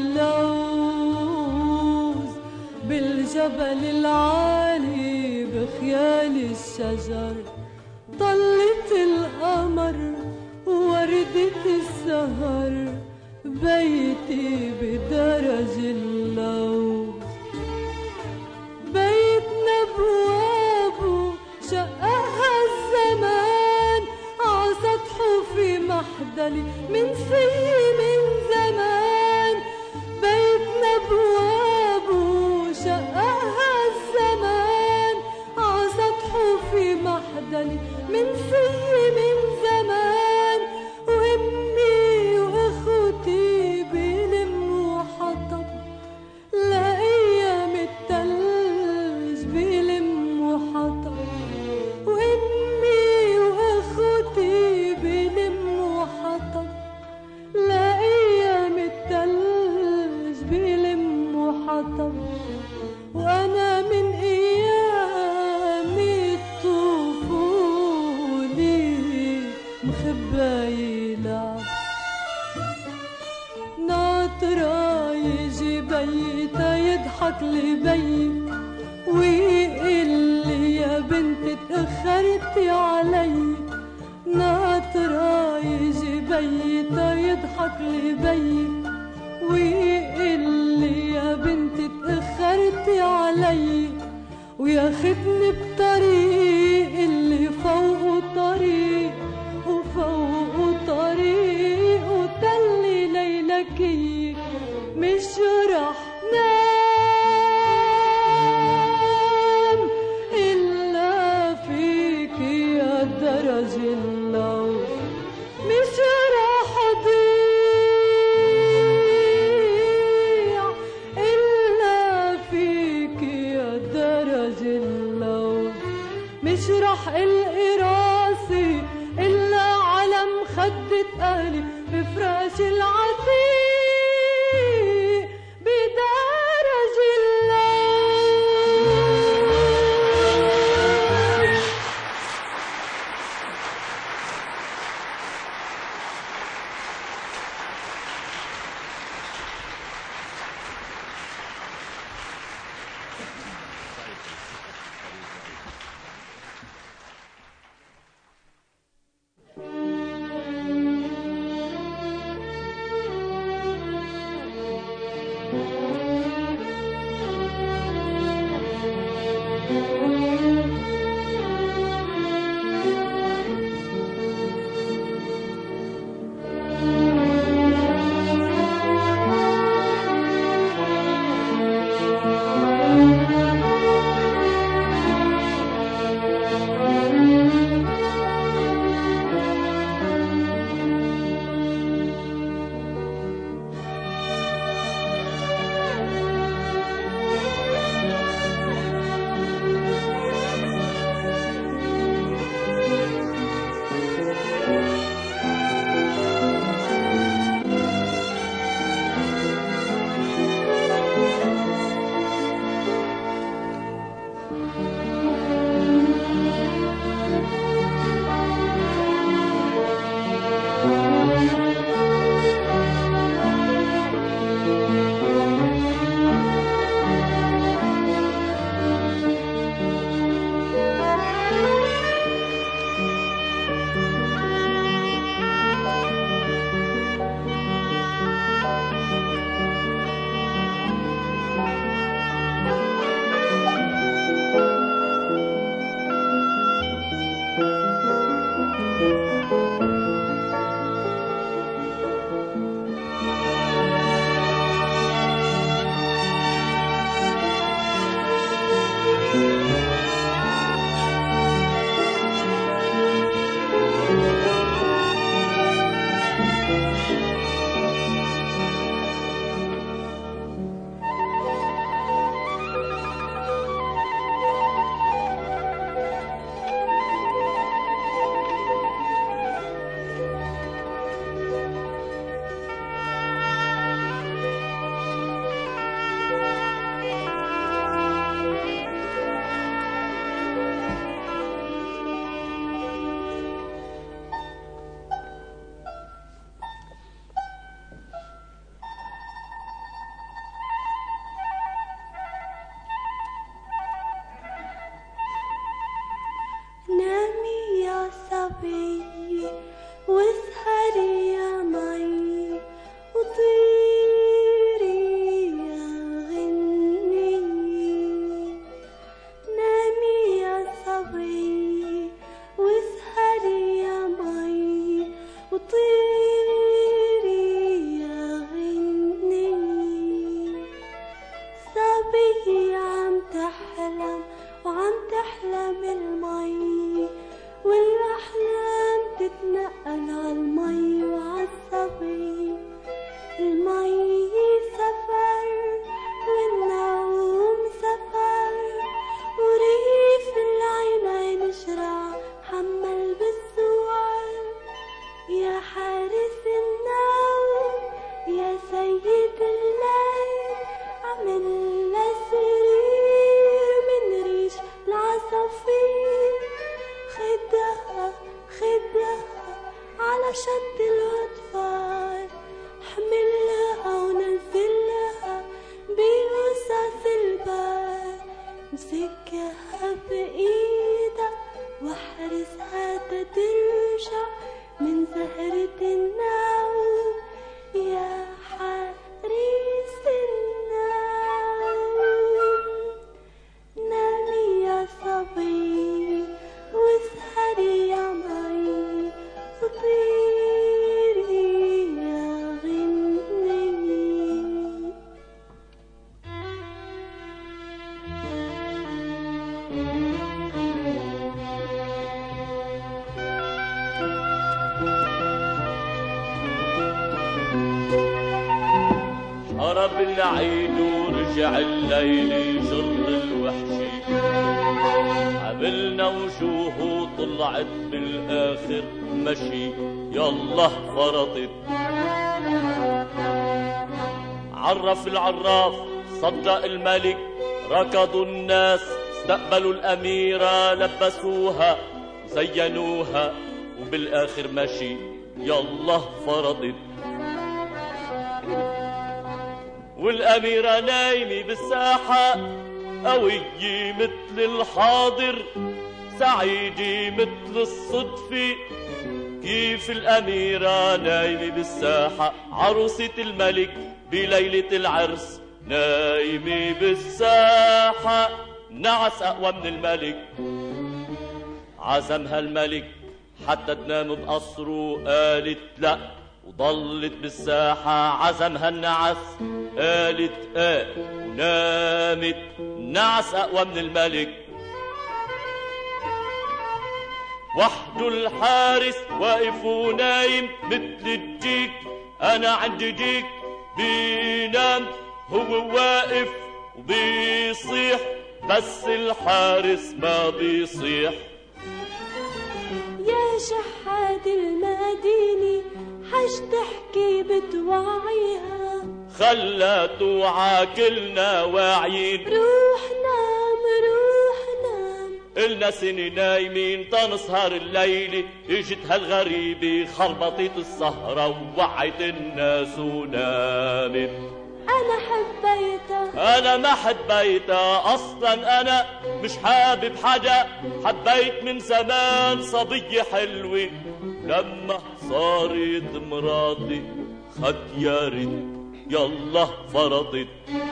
اللوز بالجبل العالي بخيال الشجر. طلت القمر وردة السهر بيتي بدرج اللوز. بيتنا بوابه شقها الزمان عسطحه في محدلي من سي من زمان. بيتنا بوابه شقها الزمان عسطحه في محدلي من سي من زمان. وامي واخوتي بيلموا حطب لايام التلج بيلموا حطب. وامي واخوتي بيلموا حطب لايام التلج بيلموا حطب. وانا من ايامي الطفولي مخباي لعب. ناطرة يجي بيتا يضحك لي بي ويقول لي يا بنت تأخرتي علي. ناطرة يجي بيتا يضحك لي بي ويقول لي يا بنت تأخرتي علي. وياخدني بطريق اللي فوقه طريق وفوقه طريق وتلي ليلكي مش رح نام إلا فيك يا درج اللوز. مش رح أضيع إلا فيك يا درج اللوز. مش رح ألقي راسي إلا على مخدة أهلي بفراش العتيق بدرج اللوز. صبية عم تحلم وعم تحلم المي، والأحلام تتنقل عالمي وعالصبي. المي سفر والنوم سفر، وريف العينين شرع حمل بالصور. يا حارس النوم يا سيد الليل، عمل لسرير من ريش العصافير. خدها خدها على شط الأطفال، حملها ونزلها بقصص البال. مسكها بإيدك واحرسها تترجع من زهرة النوم. يا حارس النوم نامي يا صبي واسهري يا مي، وطيري يا غنمي. هرب العيد ورجع الليل جر الوحشي، قابلنا وجوه طلعت بالاخر مشي. يلا فرطت عرف العراف صدق الملك، ركضوا الناس استقبلوا الأميرة، لبسوها زينوها وبالاخر مشي. يلا فرطت والأميرة نايمة بالساحة، قوية مثل الحاضر سعيدة مثل الصدفة. كيف الأميرة نايمة بالساحة، عروسة الملك بليلة العرس نايمة بالساحة. نعس أقوى من الملك، عزمها الملك حتى تنام بقصره، قالت لا وضلت بالساحة. عزمها النعس قالت اه ونامت. نعس أقوى من الملك، وحده الحارس واقف ونايم مثل الديك. أنا عندي ديك بينام هو واقف وبيصيح، بس الحارس ما بيصيح. يا شحات المدينة حش تحكي بتوعيها، خلاتوا عاكلنا واعيين. روح نام روح نام، إلنا سنة نايمين تنسهر الليلة. اجت هالغريبة خربطت السهرة ووعيت الناس ونامت. أنا حبيتها أنا ما حبيتها أصلا، أنا مش حابب حدا. حبيت من زمان صبية حلوة، لما صارت مراتي ختيارت. يلا فرطت.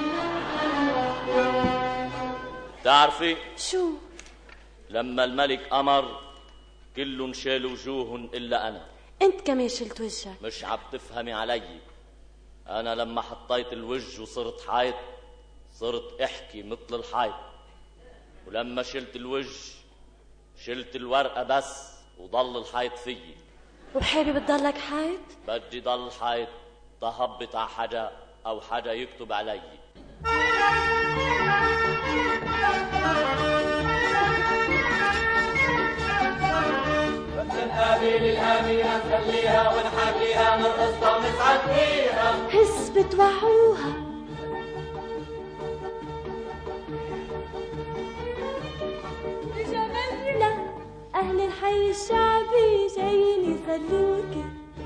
تعرفي شو؟ لما الملك أمر كلهم شالوا وجوهن إلا أنا. أنت كمان شلت وجهك. مش عم تفهمي علي. أنا لما حطيت الوجه وصرت حيط صرت احكي مثل الحيط، ولما شلت الوجه شلت الورقة بس وضل الحيط فيي. وحابب تضلك حيط؟ بدي ضل حيط تهبط على حدا أو حدا يكتب علي. نقابل الأميرة نخليها ونحاكيها نرقصها ونسعد فيها. هس بتوعوها. بجمالنا أهل الحي الشعبي جايين يسلوكي.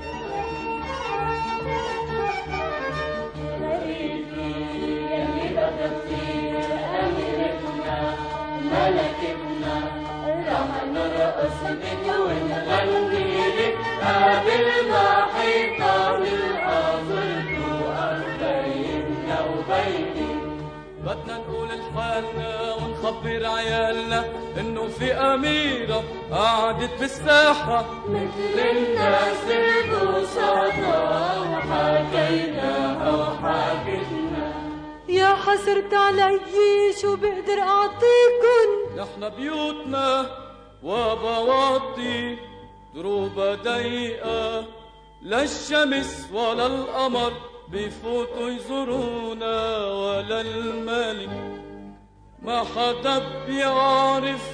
غريبي يلي بغفير أميرتنا ملكتنا، رح نرقص بك ونغني لك قبل ما حيطان القصر توقف بيننا وبينك. بدنا نقول لحالنا ونخبر عيالنا انه في اميرة قعدت بالساحة مثل الناس البسطاء، وحكيناها وحكتنا. يا حسرت علي شو بقدر أعطيكن. نحن بيوتنا وبواطي دروبة ضيقة، لا الشمس ولا القمر بفوتوا يزورونا ولا الملك، ما حدا بيعرف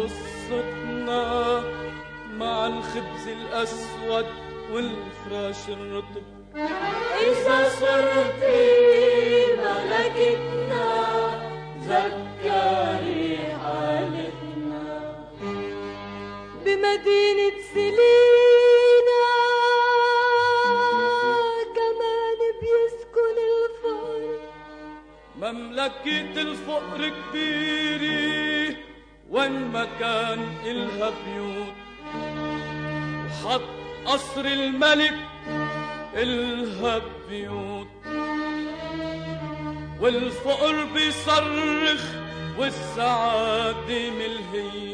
قصتنا مع الخبز الأسود والفراش الرطب. إذا صرتي ملكتنا ذكري حالتنا بمدينة سلينا كمان بيسكن الفقر. مملكة الفقر كبيرة وين ما كان إلها بيوت، وحط قصر الملك إلها بيوت، والفقر بيصرخ والسعادة ملهي.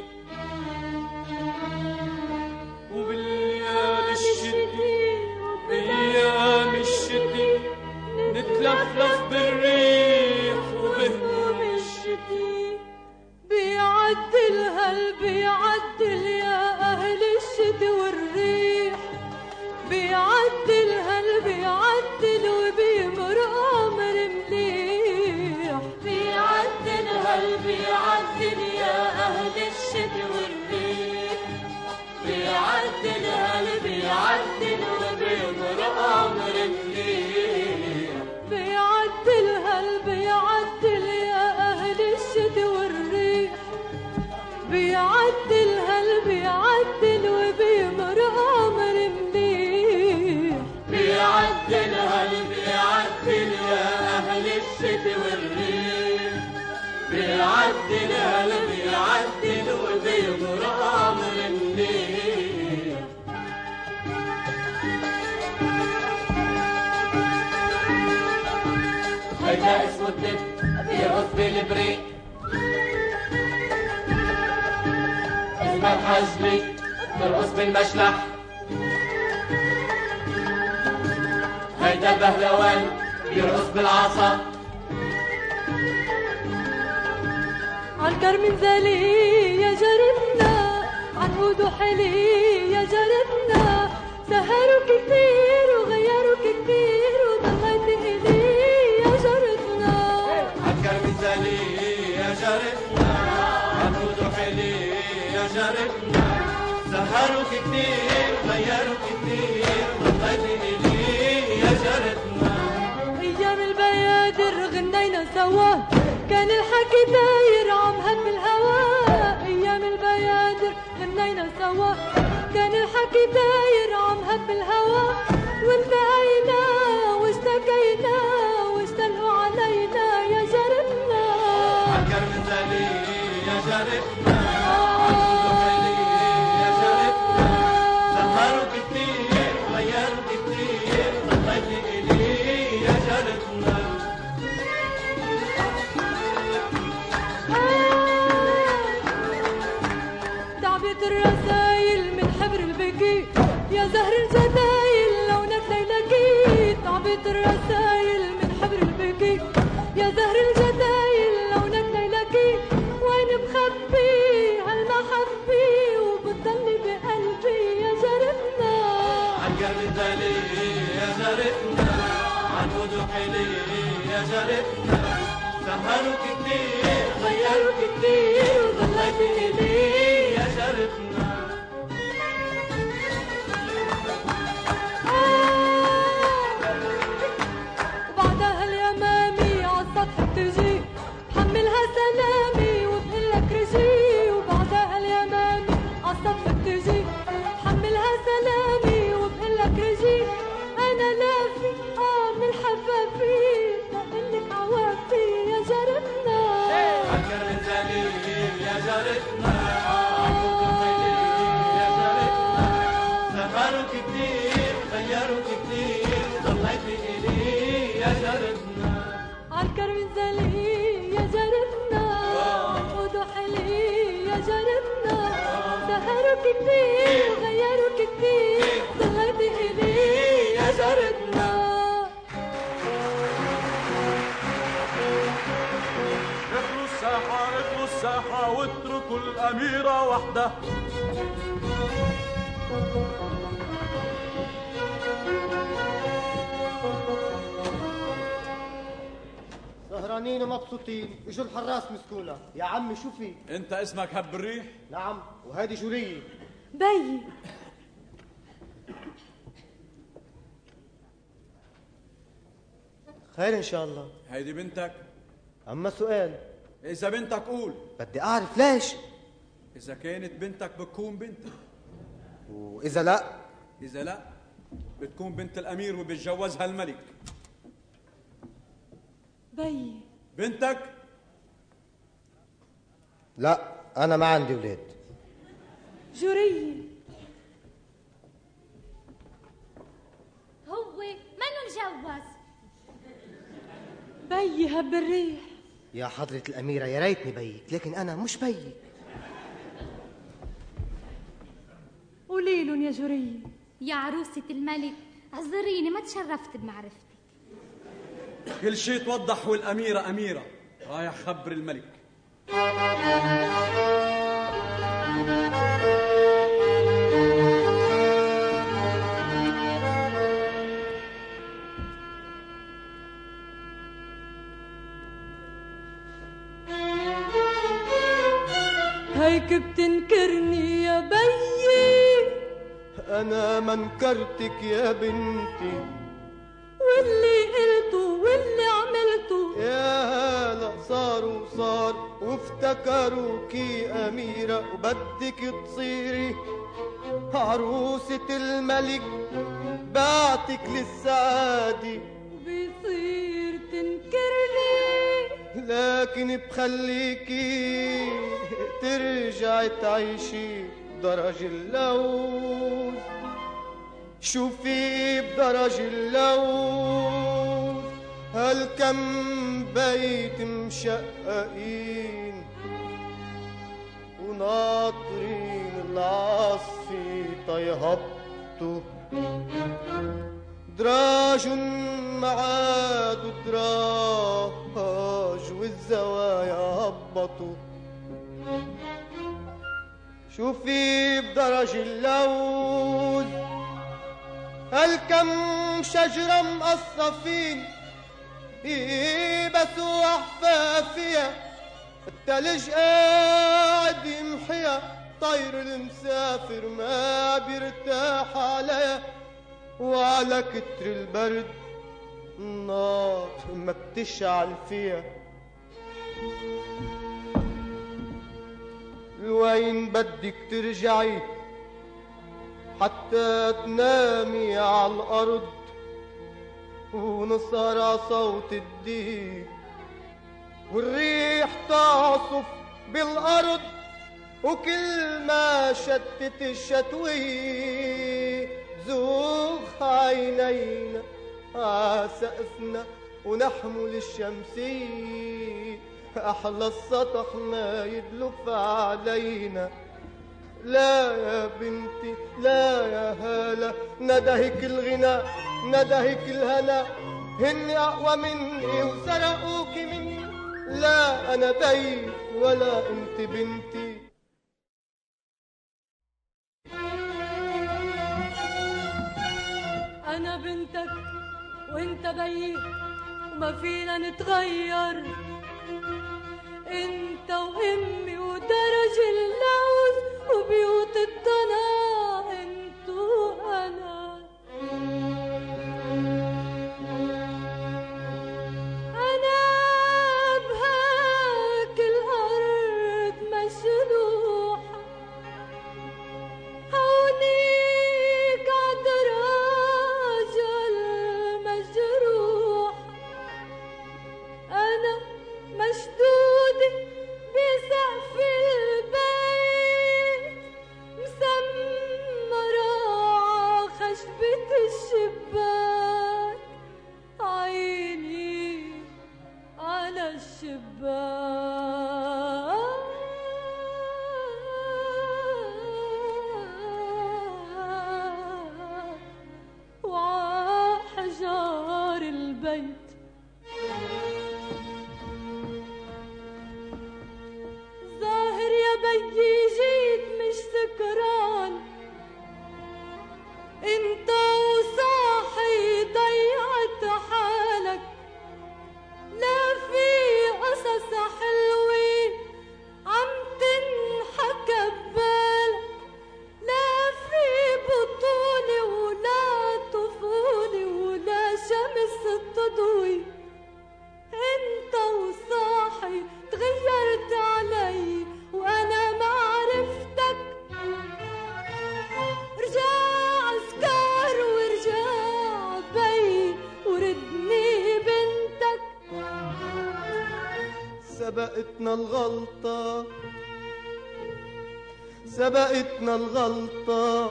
وبالليالي الشتي بأيام الشتي نتلفلف بالريح وبهموم الشتي. بيعدل هل بيعدل يا أهل الشتي والريح، بيعدل هل بيعدل وبيمرق أمر مليح. بيعدل هل بيعدل يا أهل الشتي والريح، بيعدل هل بيعدل وبيمرق أمر مليح. بيعدل هل بيعدل يا أهل الشتي والريح، بيعدل هل بيعدل وبيمرق أمر مليح. بيعدل هل بيعدل يا أهل الشتي والريح، بيعدل هل بيعدل وبيمرق أمر مليح. هيدا اسمه الدب بيرقص بالبريق، اسمها الحجلي بترقص بالمشلح. هيدا البهلوان بيرقص بالعصا. عالكرمنزلي يا جارتنا عنقود وحلي يا جارتنا، سهروا كتير وغيروا كتير وضليت إلي يا جارتنا. عالكرمنزلي يا جارتنا عنقود وحلي يا جارتنا، سهروا كتير غيروا كتير وضليت إلي يا جارتنا. أيام البيادر غنينا سوا كان الحكي داير عم هب الهوا. أيام البيادر غنينا سوا كان الحكي داير عم هب الهوا. والتقينا واشتكينا واشتلقوا علينا يا جارتنا. عالكرمنزلي يا جارتنا عنقود وحلي يا جارتنا، سهروا كتير غيروا كتير ضليت إلي يا جارتنا. تعبت الرسايل من حبر البكي يا زهر الجدايل لونك ليلكي. تعبت الرسايل من حبر البكي يا زهر الجدايل لونك ليلكي. وين مخبي هالمحبي وبتضلي بقلبي يا جارتنا. عالكرمنزلي يا جارتنا عنقود وحلي يا جارتنا، سهروا كتير غيروا كتير وضليت إلي يا جارتنا. وبعدها اليمامي عالسطح بتجي بحملها سلامي وبقلك رجي. وبعدها اليمامي عالسطح بتجي بحملها سلامي وبقلك رجي. أنا لافي آه من الحفافي بقلك عوافي يا جارتنا. عالكرمنزلي يا جارتنا عنقود وحلي يا جارتنا، سهروا كتير غيروا كتير ضليت إلي يا جارتنا. عالكرمنزلي يا جارتنا عنقود وحلي يا جارتنا، سهروا كتير غيروا كتير ضليت إلي يا جارتنا. الساحة واتركوا الأميرة وحدها. سهرانين ومبسوطين، اجوا الحراس مسكونا. يا عمي شو في؟ انت اسمك هب الريح؟ نعم، وهذه جورية. بي خير ان شاء الله. هيدي بنتك؟ اما سؤال. اذا بنتك قول. بدي اعرف ليش. اذا كانت بنتك بتكون بنتك، واذا لا؟ اذا لا بتكون بنت الامير وبيتجوزها الملك. بي بنتك؟ لا، انا ما عندي ولاد. جورية هو منو مجوز؟ بي هب الريح. يا حضرة الأميرة يا ريتني بيك، لكن أنا مش بيك. قوليلن يا جورية. يا عروسة الملك اعذريني ما تشرفت بمعرفتك. كل شيء توضح والأميرة أميرة. رايح خبر الملك. هيك بتنكرني يا بيي. أنا ما نكرتك يا بنتي، واللي قلته واللي عملته يا هلا صار وصار وافتكروكي أميرة وبدك تصيري عروسة الملك. بعتك للسعادة وبيصير تنكرني، لكن بخليكي ترجعي تعيشي بدرج اللوز. شوفي بدرج اللوز هالكم بيت مشققين وناطرين العصفي طيهبطوا. دراج معاد ودراج والزوايا هبطوا. شوفي بدرج اللوز هالكم شجرة مقصفين يبسوا أحفافيا. التلج قاعد يمحيا، طير المسافر ما بيرتاح عليا. وعلى كتر البرد النار ما بتشعل فيها. لوين بدك ترجعي حتى تنامي على الأرض ونصارع صوت الديك والريح تعصف بالأرض؟ وكل ما شتت الشتوي زوغ عينينا عسقفنا ونحمل الشمسية. أحلى السطح ما يدلف علينا. لا يا بنتي لا يا هالة، ندهك الغناء ندهك الهنا. هن أقوى مني وسرقوك مني. لا أنا ضيف ولا أنت بنتي. أنا بنتك وأنت بيي وما فينا نتغير. أنت وأمي ودرج اللوز وبيوت الضنا أنت وأنا. أنا بهاك الأرض مجروحة، هونيك عالدراج المجروحة. أنا مشدودة خيي جيت مش سكران، انت وصاحي ضيعت حالك، لا في قصص حلوة عم تنحكى ببالك، لا في بطولة ولا طفولة ولا شمس تضوي، انت وصاحي تغيرت علي وانا ما عرفتك، رجع عسكر ورجع بي وردني بنتك. سبقتنا الغلطة سبقتنا الغلطة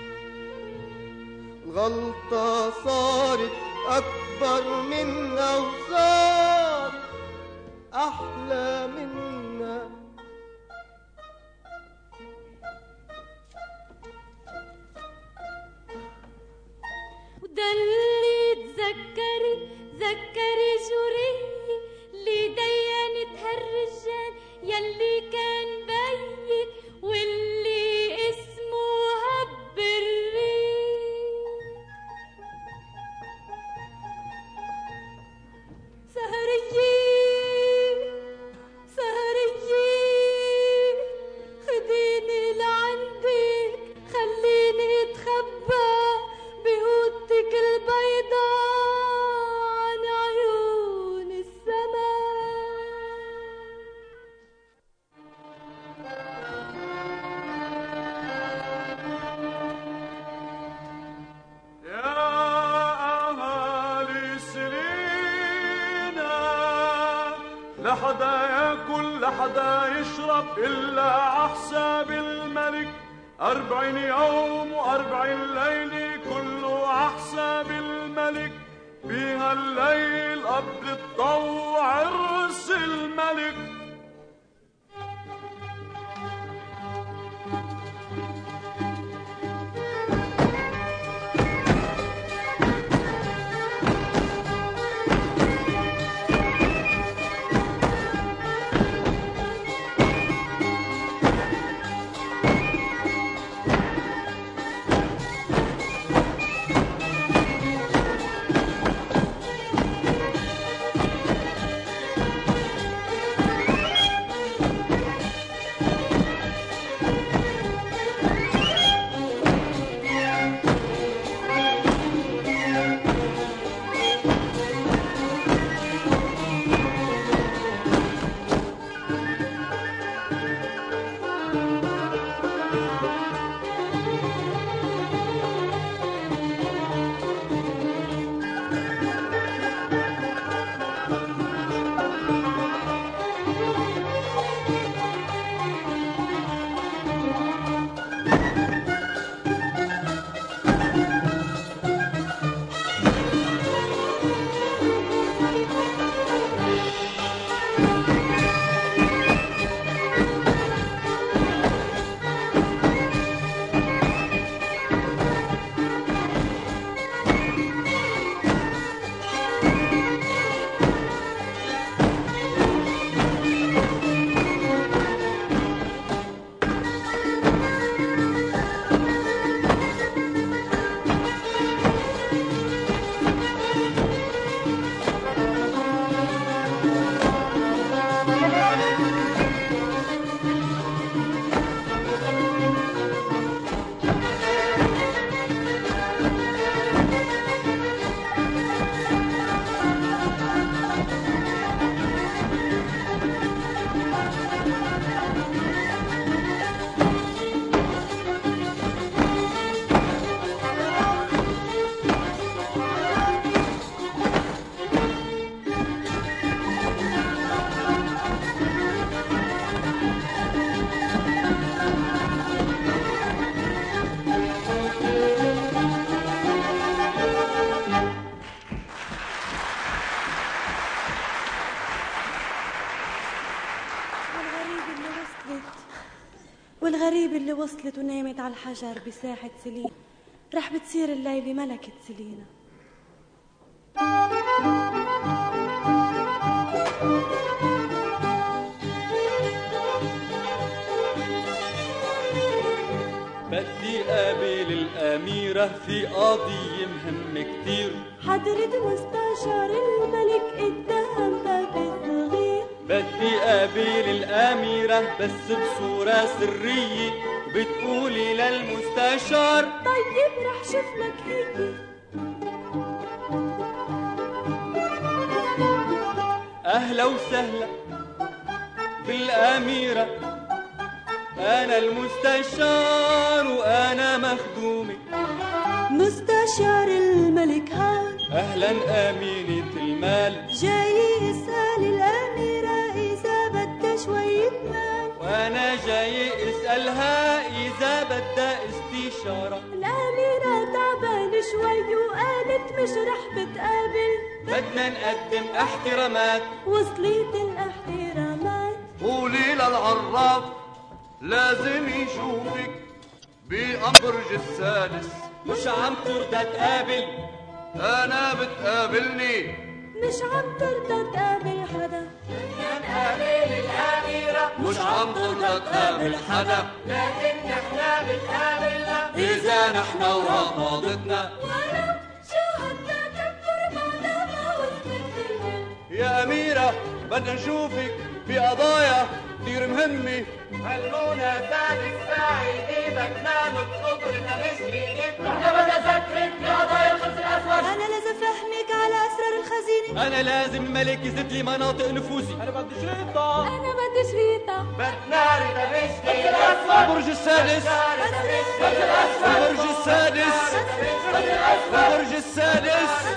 الغلطة صارت أكبر منا وصارت أحلى منا. ودلي تذكري تذكري جوري اللي دينت هالرجال يلي كان بيك واللي اسمه هب الريح. سهرية سهرية خديني لعندك خليني اتخبى بهودتك البيضاء عن عيون السماء. يا أهالي سلينا لحدا ياكل لحدا يشرب إلا عحساب الملك، أربعين يوم وأربعين ليلة كله عحساب الملك، فيها الليل قبل الضوء عرس الملك. والغريب اللي وصلت ونامت على الحجر بساحة سلينا رح بتصير الليلة ملكة سلينا. الأميرة في قضية مهمة كتير. حضرة مستشار الملك اتهم باب صغير. بدي قابل الأميرة بس بصورة سرية، بتقولي للمستشار طيب رح شوف لك هيك. أهلا وسهلا بالأميرة، أنا المستشار وأنا مخدومي. مستشار الملك هاد. أهلا أمينة المال، جاي يسأل الأميرة إذا بدها شوية مال. وأنا جاي أسألها إذا بدها استشارة. الأميرة تعبان شوي وقالت مش رح بتقابل، بدنا نقدم احترامات. وصلت الاحترامات. قولي للعراف لازم يشوفك بأمبرج السادس. مش عم ترضى تقابل، أنا بتقابلني. مش عم ترضى تقابل حدا. بدنا نقابل الأميرة. مش عم ترضى تقابل حدا، لكن نحنا بتقابلنا إذا نحنا ورفضتنا. ورا شو هالتكبر بعد ما وصلت البيت. يا أميرة بدنا نشوفك بقضايا كتير مهمة. خلونا سادس ساعة بدنا نطلب لنا مش بإيدك. نحن بدنا نذكرك بقضايا الخبز الأسود. أنا لازم فهمك على أسرار الخزينة. أنا لازم الملك يزيد لي مناطق نفوذي. أنا بدي شريطة. أنا بدي شريطة. بدنا رضا مش الأسود. البرج السادس. البرج السادس. البرج السادس.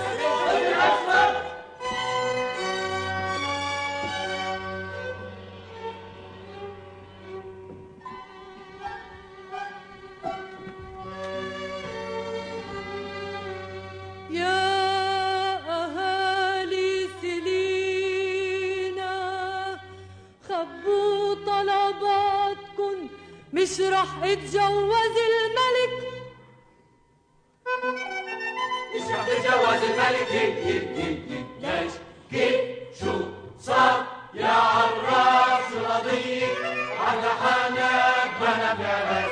مش رح اتجوز الملك. مش رح تتجوز الملك. ليش؟ كيف؟ شو صار؟ يا عراف شو القضية؟ على حالك ما نبعرف.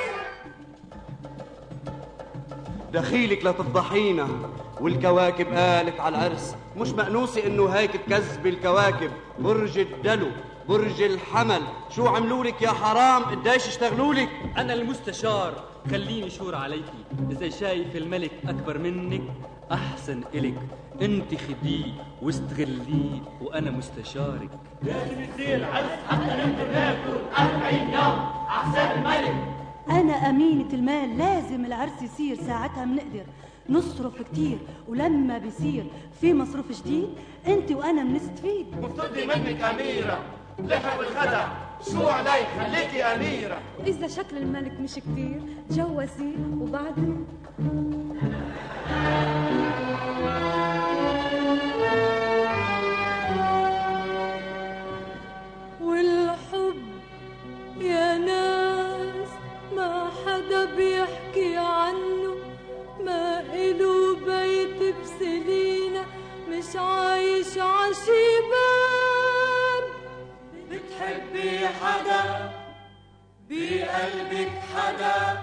دخيلك لتفضحينا والكواكب قالت على العرس. مش مأنوسة انه هيك تكذبي الكواكب. برج الدلو، برج الحمل، شو عملولك يا حرام؟ قديش اشتغلولك؟ أنا المستشار، خليني شور عليكي. إذا شايف الملك أكبر منك أحسن إلك، أنت خديه واستغليه وأنا مستشارك. لازم يصير عرس حتى نقدر ناكل أربعين يوم أحسن الملك. أنا أمينة المال، لازم العرس يصير ساعتها منقدر نصرف كتير، ولما بيصير في مصروف جديد انت وانا بنستفيد. مفتدي منك أميرة، لحق والخدع شو علي خليكي أميرة. إذا شكل الملك مش كتير جوزي وبعدين والحب يا ناس ما حدا بيحكي عنه، ما إله بيت بسلينا مش عايش عشيبان. بتحبي حدا بقلبك حدا.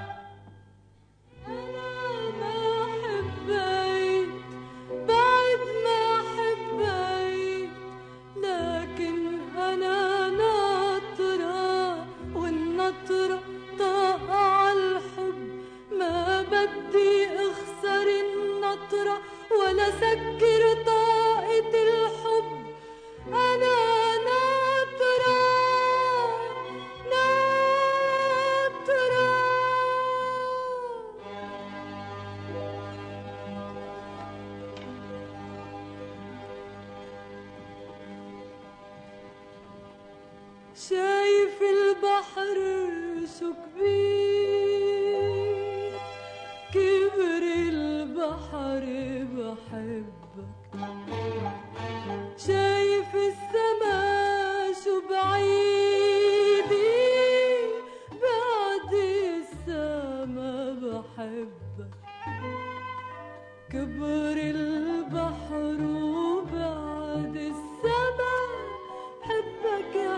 أنا ما حبيت بعد ما حبيت، لكن أنا ناطرة والنطرة طاقة عالحب. ما بدي أخسر النطرة ولا سكر طاقة الحب. أنا ناطرة ناطرة. شايف البحر شو كبير، كبر البحر بحبك. شايف السما شو بعيدي، بعد السما بحبك. كبر البحر وبعد السما بحبك يا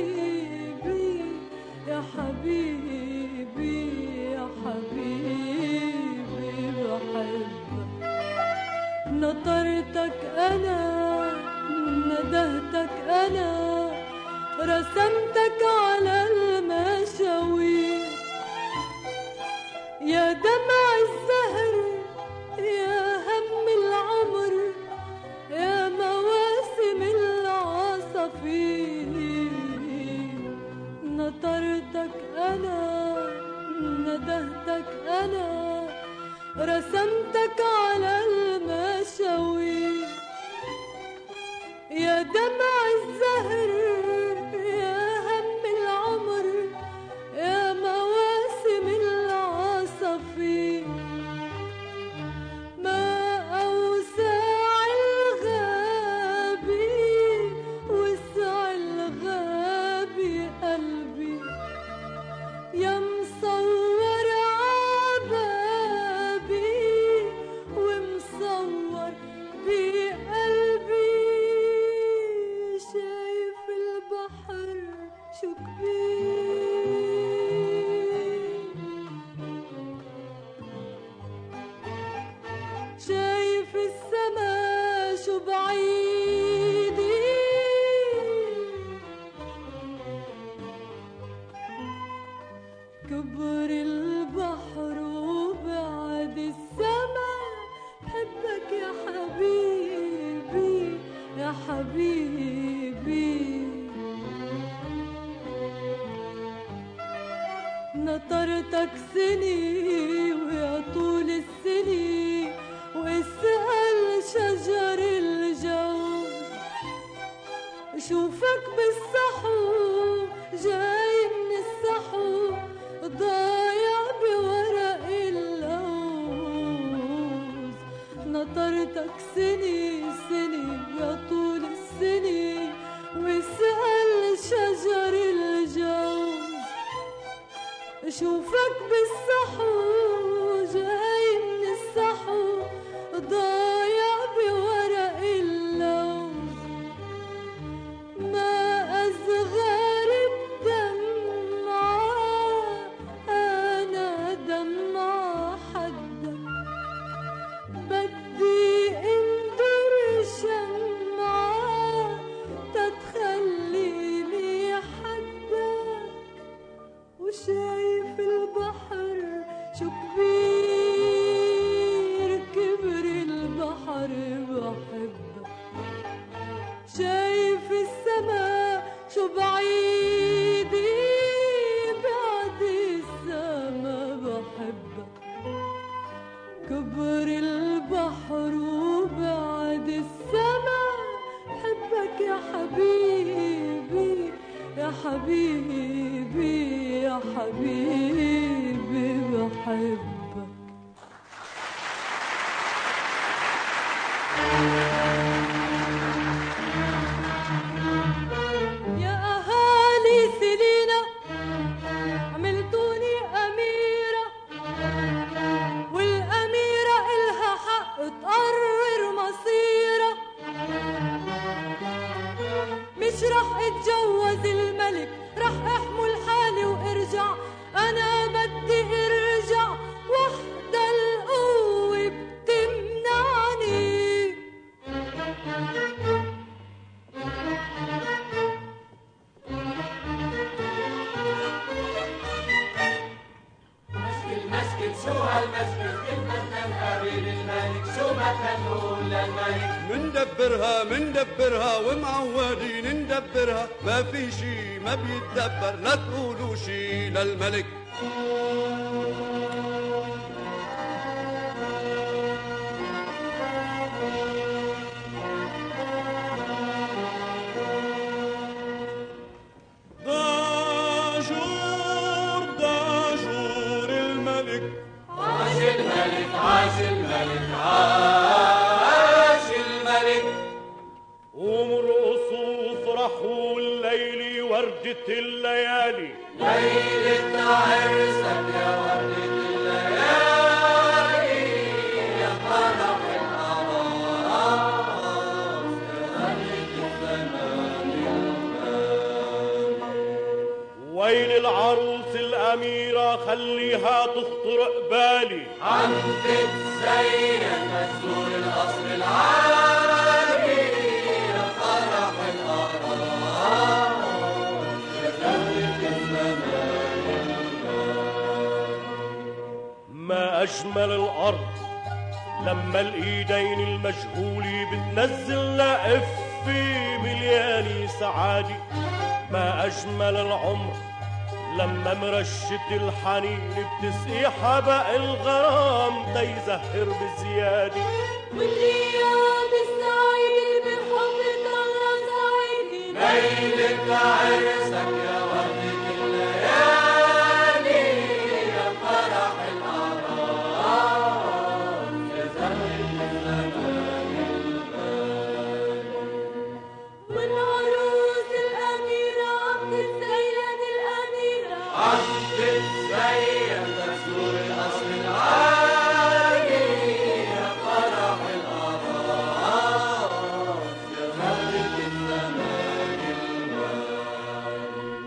حبيبي، يا حبيبي، يا حبيبي. شايف السما شو بعيدي كبر البحر وبعد السما بحبك يا حبيبي يا حبيبي نطرتك سني ويا طول السني واسأل شجر الجوز شوفك بالصحو جاي من الصحو ضايع بورق اللوز نطرتك سني سني يا طول السني واسأل شجر الجوز شوفك بالصحو جاي من الصحو ضايع بورق اللوز ما أصغر الدمعة أنا دمعة حدك بدي انظر شمعة تتخليني حدك وشايف البحر شو كبير كبر البحر بحبك شايف السما شو بعيدي بعد السما بحبك كبر البحر وبعد السما بحبك يا حبيبي يا حبيبي يا حبيبي بحبك يا أهالي سيلينا عملتوني أميرة والأميرة إلها حق تقرر مصيرها مش رح اتجوز الملك رح احمل حالي وارجع انا بدي ارجع وحدة القوة بتمنعني مسكت مسكت شو هالمسكت كيف بدنا نقابل الملك شو بدنا نقول للملك مندبرها مندبرها ومعودين ندبرها ما في شي ما بيتدبر لا تقولوا شي للملك داجور داجور الملك عاش الملك عاش الملك عاش الملك قوموا ارقصوا وافرحوا الليل وردة الليالي ليلة عرسك يا وردة الليالي يا فرح الأعراس يا ملك الزمان ويل العروس الأميرة خليها تخطر قبالي عم تتزين تزور القصر العالي يا فرح الأعراس يا ملك الزمان ما أجمل الأرض لما الإيدين المجهولة بتنزل لقفي ملياني سعادة ما أجمل العمر لما مرشة الحنين بتسقي حبق الغرام تيزهر بزيادة والأيام السعيدة بحبك الله سعيدة ليلة عرسك يا وردة الليالي يا فرح الأعراس يا زهرة الزمان والعروس الأميرة عم تتزين الأميرة عم تتزين تزور القصر العالي يا فرح الأعراس يا زهرة الزمان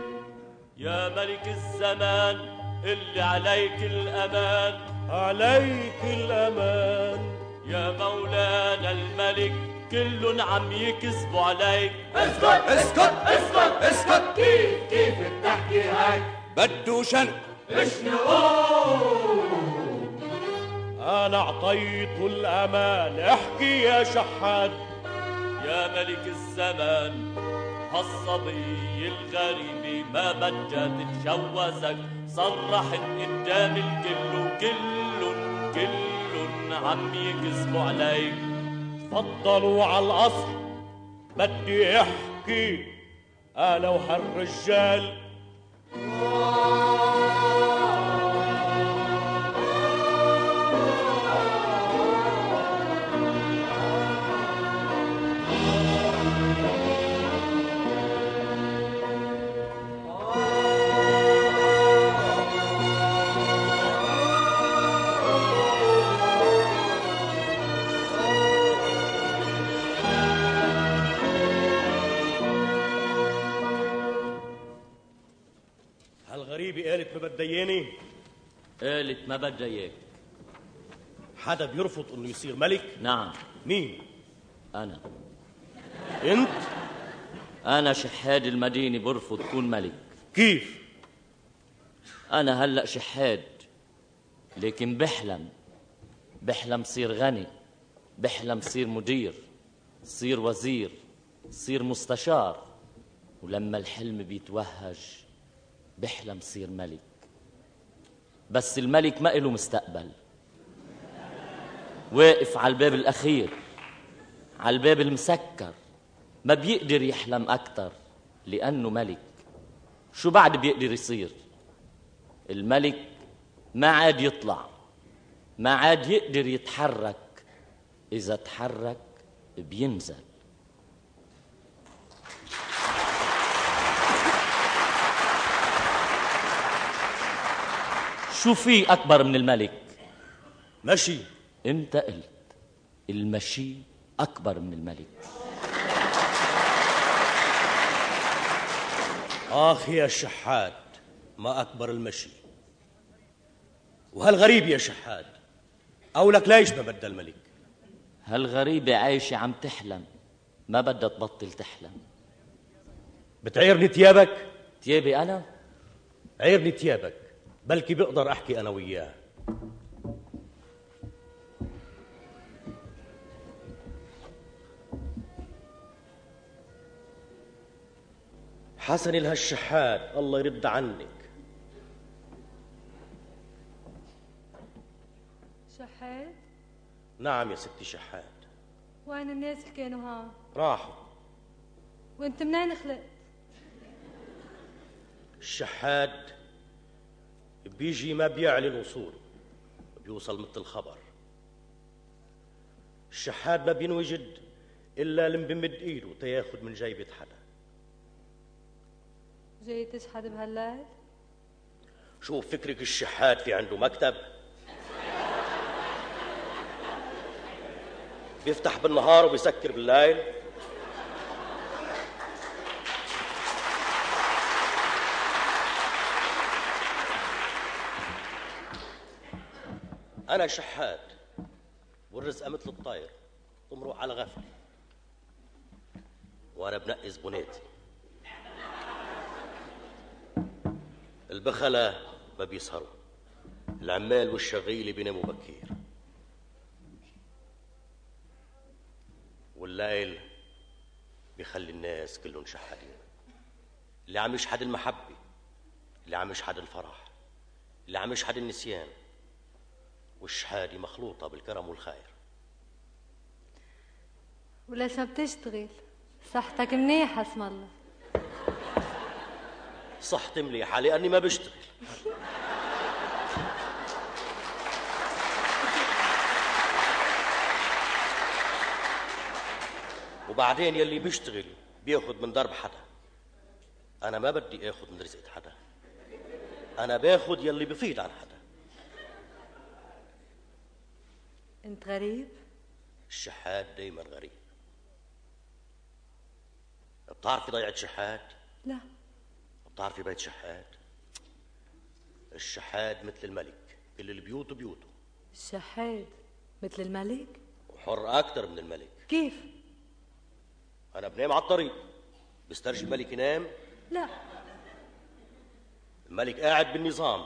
يا ملك الزمان اللي عليك الأمان، عليك الأمان يا مولانا الملك كل عم يكذبوا عليك. اسكت اسكت اسكت اسكت، كيف كيف بتحكي هيك؟ بدو شنق اشنقوه. أنا أعطيته الأمان، احكي يا شحات. يا ملك الزمان هالصبي الغريبة ما بدها تتجوزك، صرحت قدام الكل وكل كل عم يكذبوا عليك. تفضلوا على القصر، بدي احكي أنا وهالرجال. هالغريبة قالت ما بدها اياني؟ قالت ما بدها اياك. حدا بيرفض انه يصير ملك؟ نعم. مين؟ أنا. أنت؟ أنا شحاد المدينة برفض كون ملك. كيف؟ أنا هلأ شحاد، لكن بحلم بحلم صير غني، بحلم صير مدير، صير وزير، صير مستشار، ولما الحلم بيتوهج بحلم صير ملك. بس الملك ما إله مستقبل، واقف على الباب الأخير، على الباب المسكر، ما بيقدر يحلم أكتر لأنه ملك. شو بعد بيقدر يصير؟ الملك ما عاد يطلع، ما عاد يقدر يتحرك، إذا تحرك بينزل. شو في أكبر من الملك؟ مشي. أنت قلت المشي أكبر من الملك. آخ يا شحات، ما أكبر المشي. وهالغريب يا شحات أولك ليش ما بدها الملك؟ هالغريبة عايشة عم تحلم، ما بدها تبطل تحلم. بتعيرني تيابك؟ تيابي أنا؟ عيرني تيابك، بلكي بقدر أحكي أنا وياه. حسن الهالشحات الله يرد عنك. شحات؟ نعم يا ستي شحات. وين الناس اللي كانوا ها؟ راحوا. وانت منين خلقت؟ الشحات بيجي ما بيعلن وصول، بيوصل مثل الخبر. الشحات ما بينوجد إلا لم بمد إيده تياخد من جيبة حدا. جاي تشحد بهالليل؟ شوف فكرك الشحات في عنده مكتب؟ بيفتح بالنهار وبيسكر بالليل؟ أنا شحات والرزقة مثل الطير تمرق على غفل، وأنا بنقي زبوناتي. البخلة ما بيسهروا، العمال والشغيلة بيناموا بكير، والليل بيخلي الناس كلهم شحادين. اللي عم يشحد المحبة، اللي عم يشحد الفرح، اللي عم يشحد النسيان، والشحادة مخلوطة بالكرم والخير. وليش ما بتشتغل؟ صحتك منيحة اسم الله. صحتي مليحة لأني ما بشتغل. وبعدين يلي بيشتغل بياخد من درب حدا، أنا ما بدي آخد من رزقة حدا، أنا باخد يلي بفيد عن حدا. أنت غريب؟ الشحات دايما غريب. بتعرفي ضيعة شحات؟ لا. بتعرفي بيت شحات؟ الشحات مثل الملك، كل البيوت بيوته. الشحات مثل الملك؟ وحر أكتر من الملك. كيف؟ أنا بنام على الطريق، بسترجي الملك ينام؟ لا، الملك قاعد بالنظام،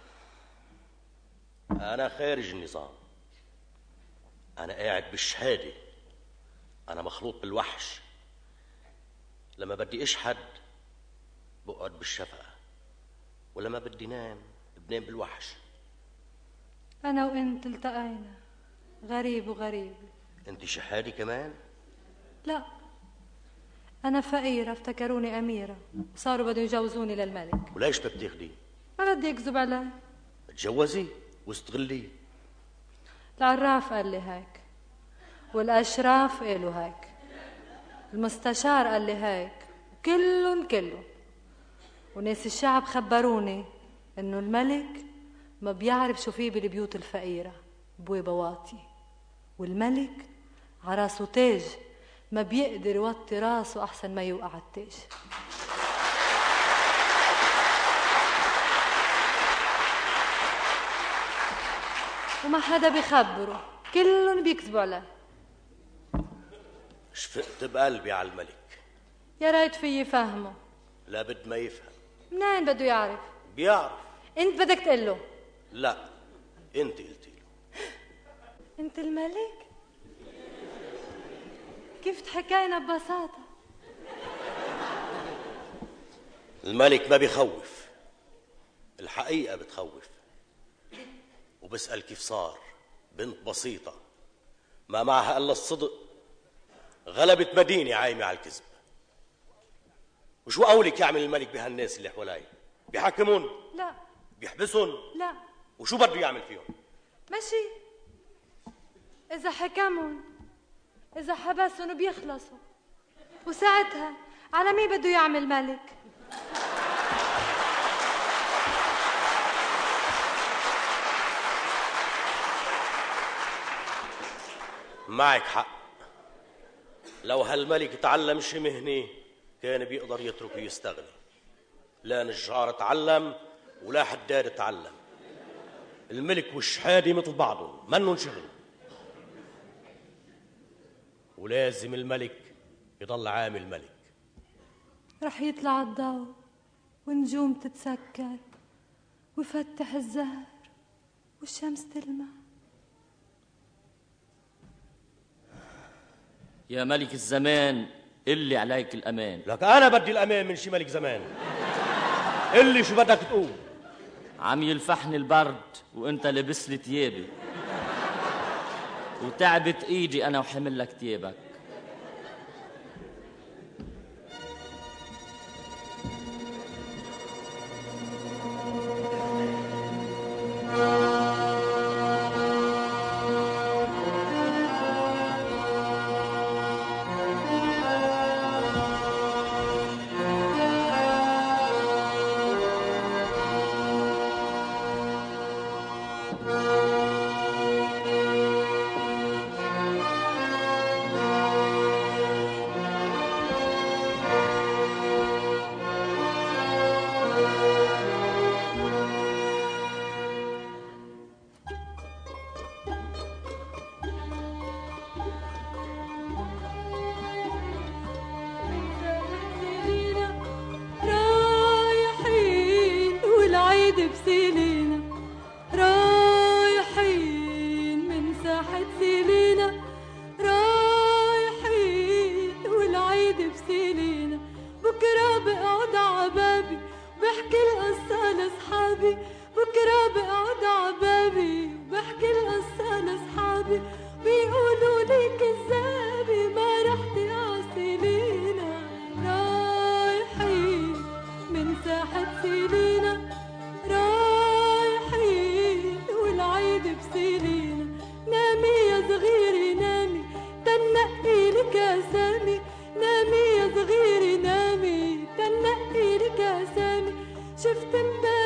أنا خارج النظام. أنا قاعد بالشهادة، أنا مخلوط بالوحش. لما بدي أشحد بقعد بالشفقة، ولما بدي نام بنام بالوحش. أنا وأنت التقينا، غريب وغريب. أنت شحادي كمان؟ لا، أنا فقيرة افتكروني أميرة وصاروا بدهم يجوزوني للملك. وليش بتاخدي؟ ما بدي أكذب عليه. تجوزي واستغليه. العراف قال لي هيك، والأشراف قالوا هيك، المستشار قال لي هيك، كلهم كلهم. وناس الشعب خبروني إنه الملك ما بيعرف شو فيه بالبيوت الفقيرة، بويبة واطي، والملك عراسه تاج ما بيقدر يوطي راسه أحسن ما يوقع التاج. وما حدا بيخبره، كلهم بيكذبوا عليه. شفقت بقلبي على الملك. يا ريت فيي فهمه. لا بد ما يفهم. منين بده يعرف؟ بيعرف. انت بدك تقول له. لا، انت قلتي له. انت الملك؟ كيف تحكينا ببساطة؟ الملك ما بيخوف، الحقيقة بتخوف. وبسأل كيف صار بنت بسيطة ما معها إلا الصدق غلبت مدينة عايمة على الكذب. وشو قولك يعمل الملك بهالناس اللي حوالي؟ بيحكمون؟ لا. بيحبسون؟ لا. وشو بده يعمل فيهم؟ ماشي، إذا حكمون، إذا حبسون بيخلصوا، وساعتها على مين بده يعمل ملك؟ معك حق. لو هالملك تعلم شي مهنة كان بيقدر يترك ويستغني. لا نجار تعلم ولا حداد تعلم. الملك والشحادي مثل بعضهم، منن شغل. ولازم الملك يضل عامل ملك. رح يطلع الضوء والنجوم تتسكر ويفتح الزهر والشمس تلمع. يا ملك الزمان اللي عليك الأمان. لك أنا بدي الأمان من شي ملك زمان. اللي شو بدك تقول؟ عم يلفحني البرد وانت لبس لي تيابي، وتعبت ايدي انا وحمل لك تيابك. شفت امبارح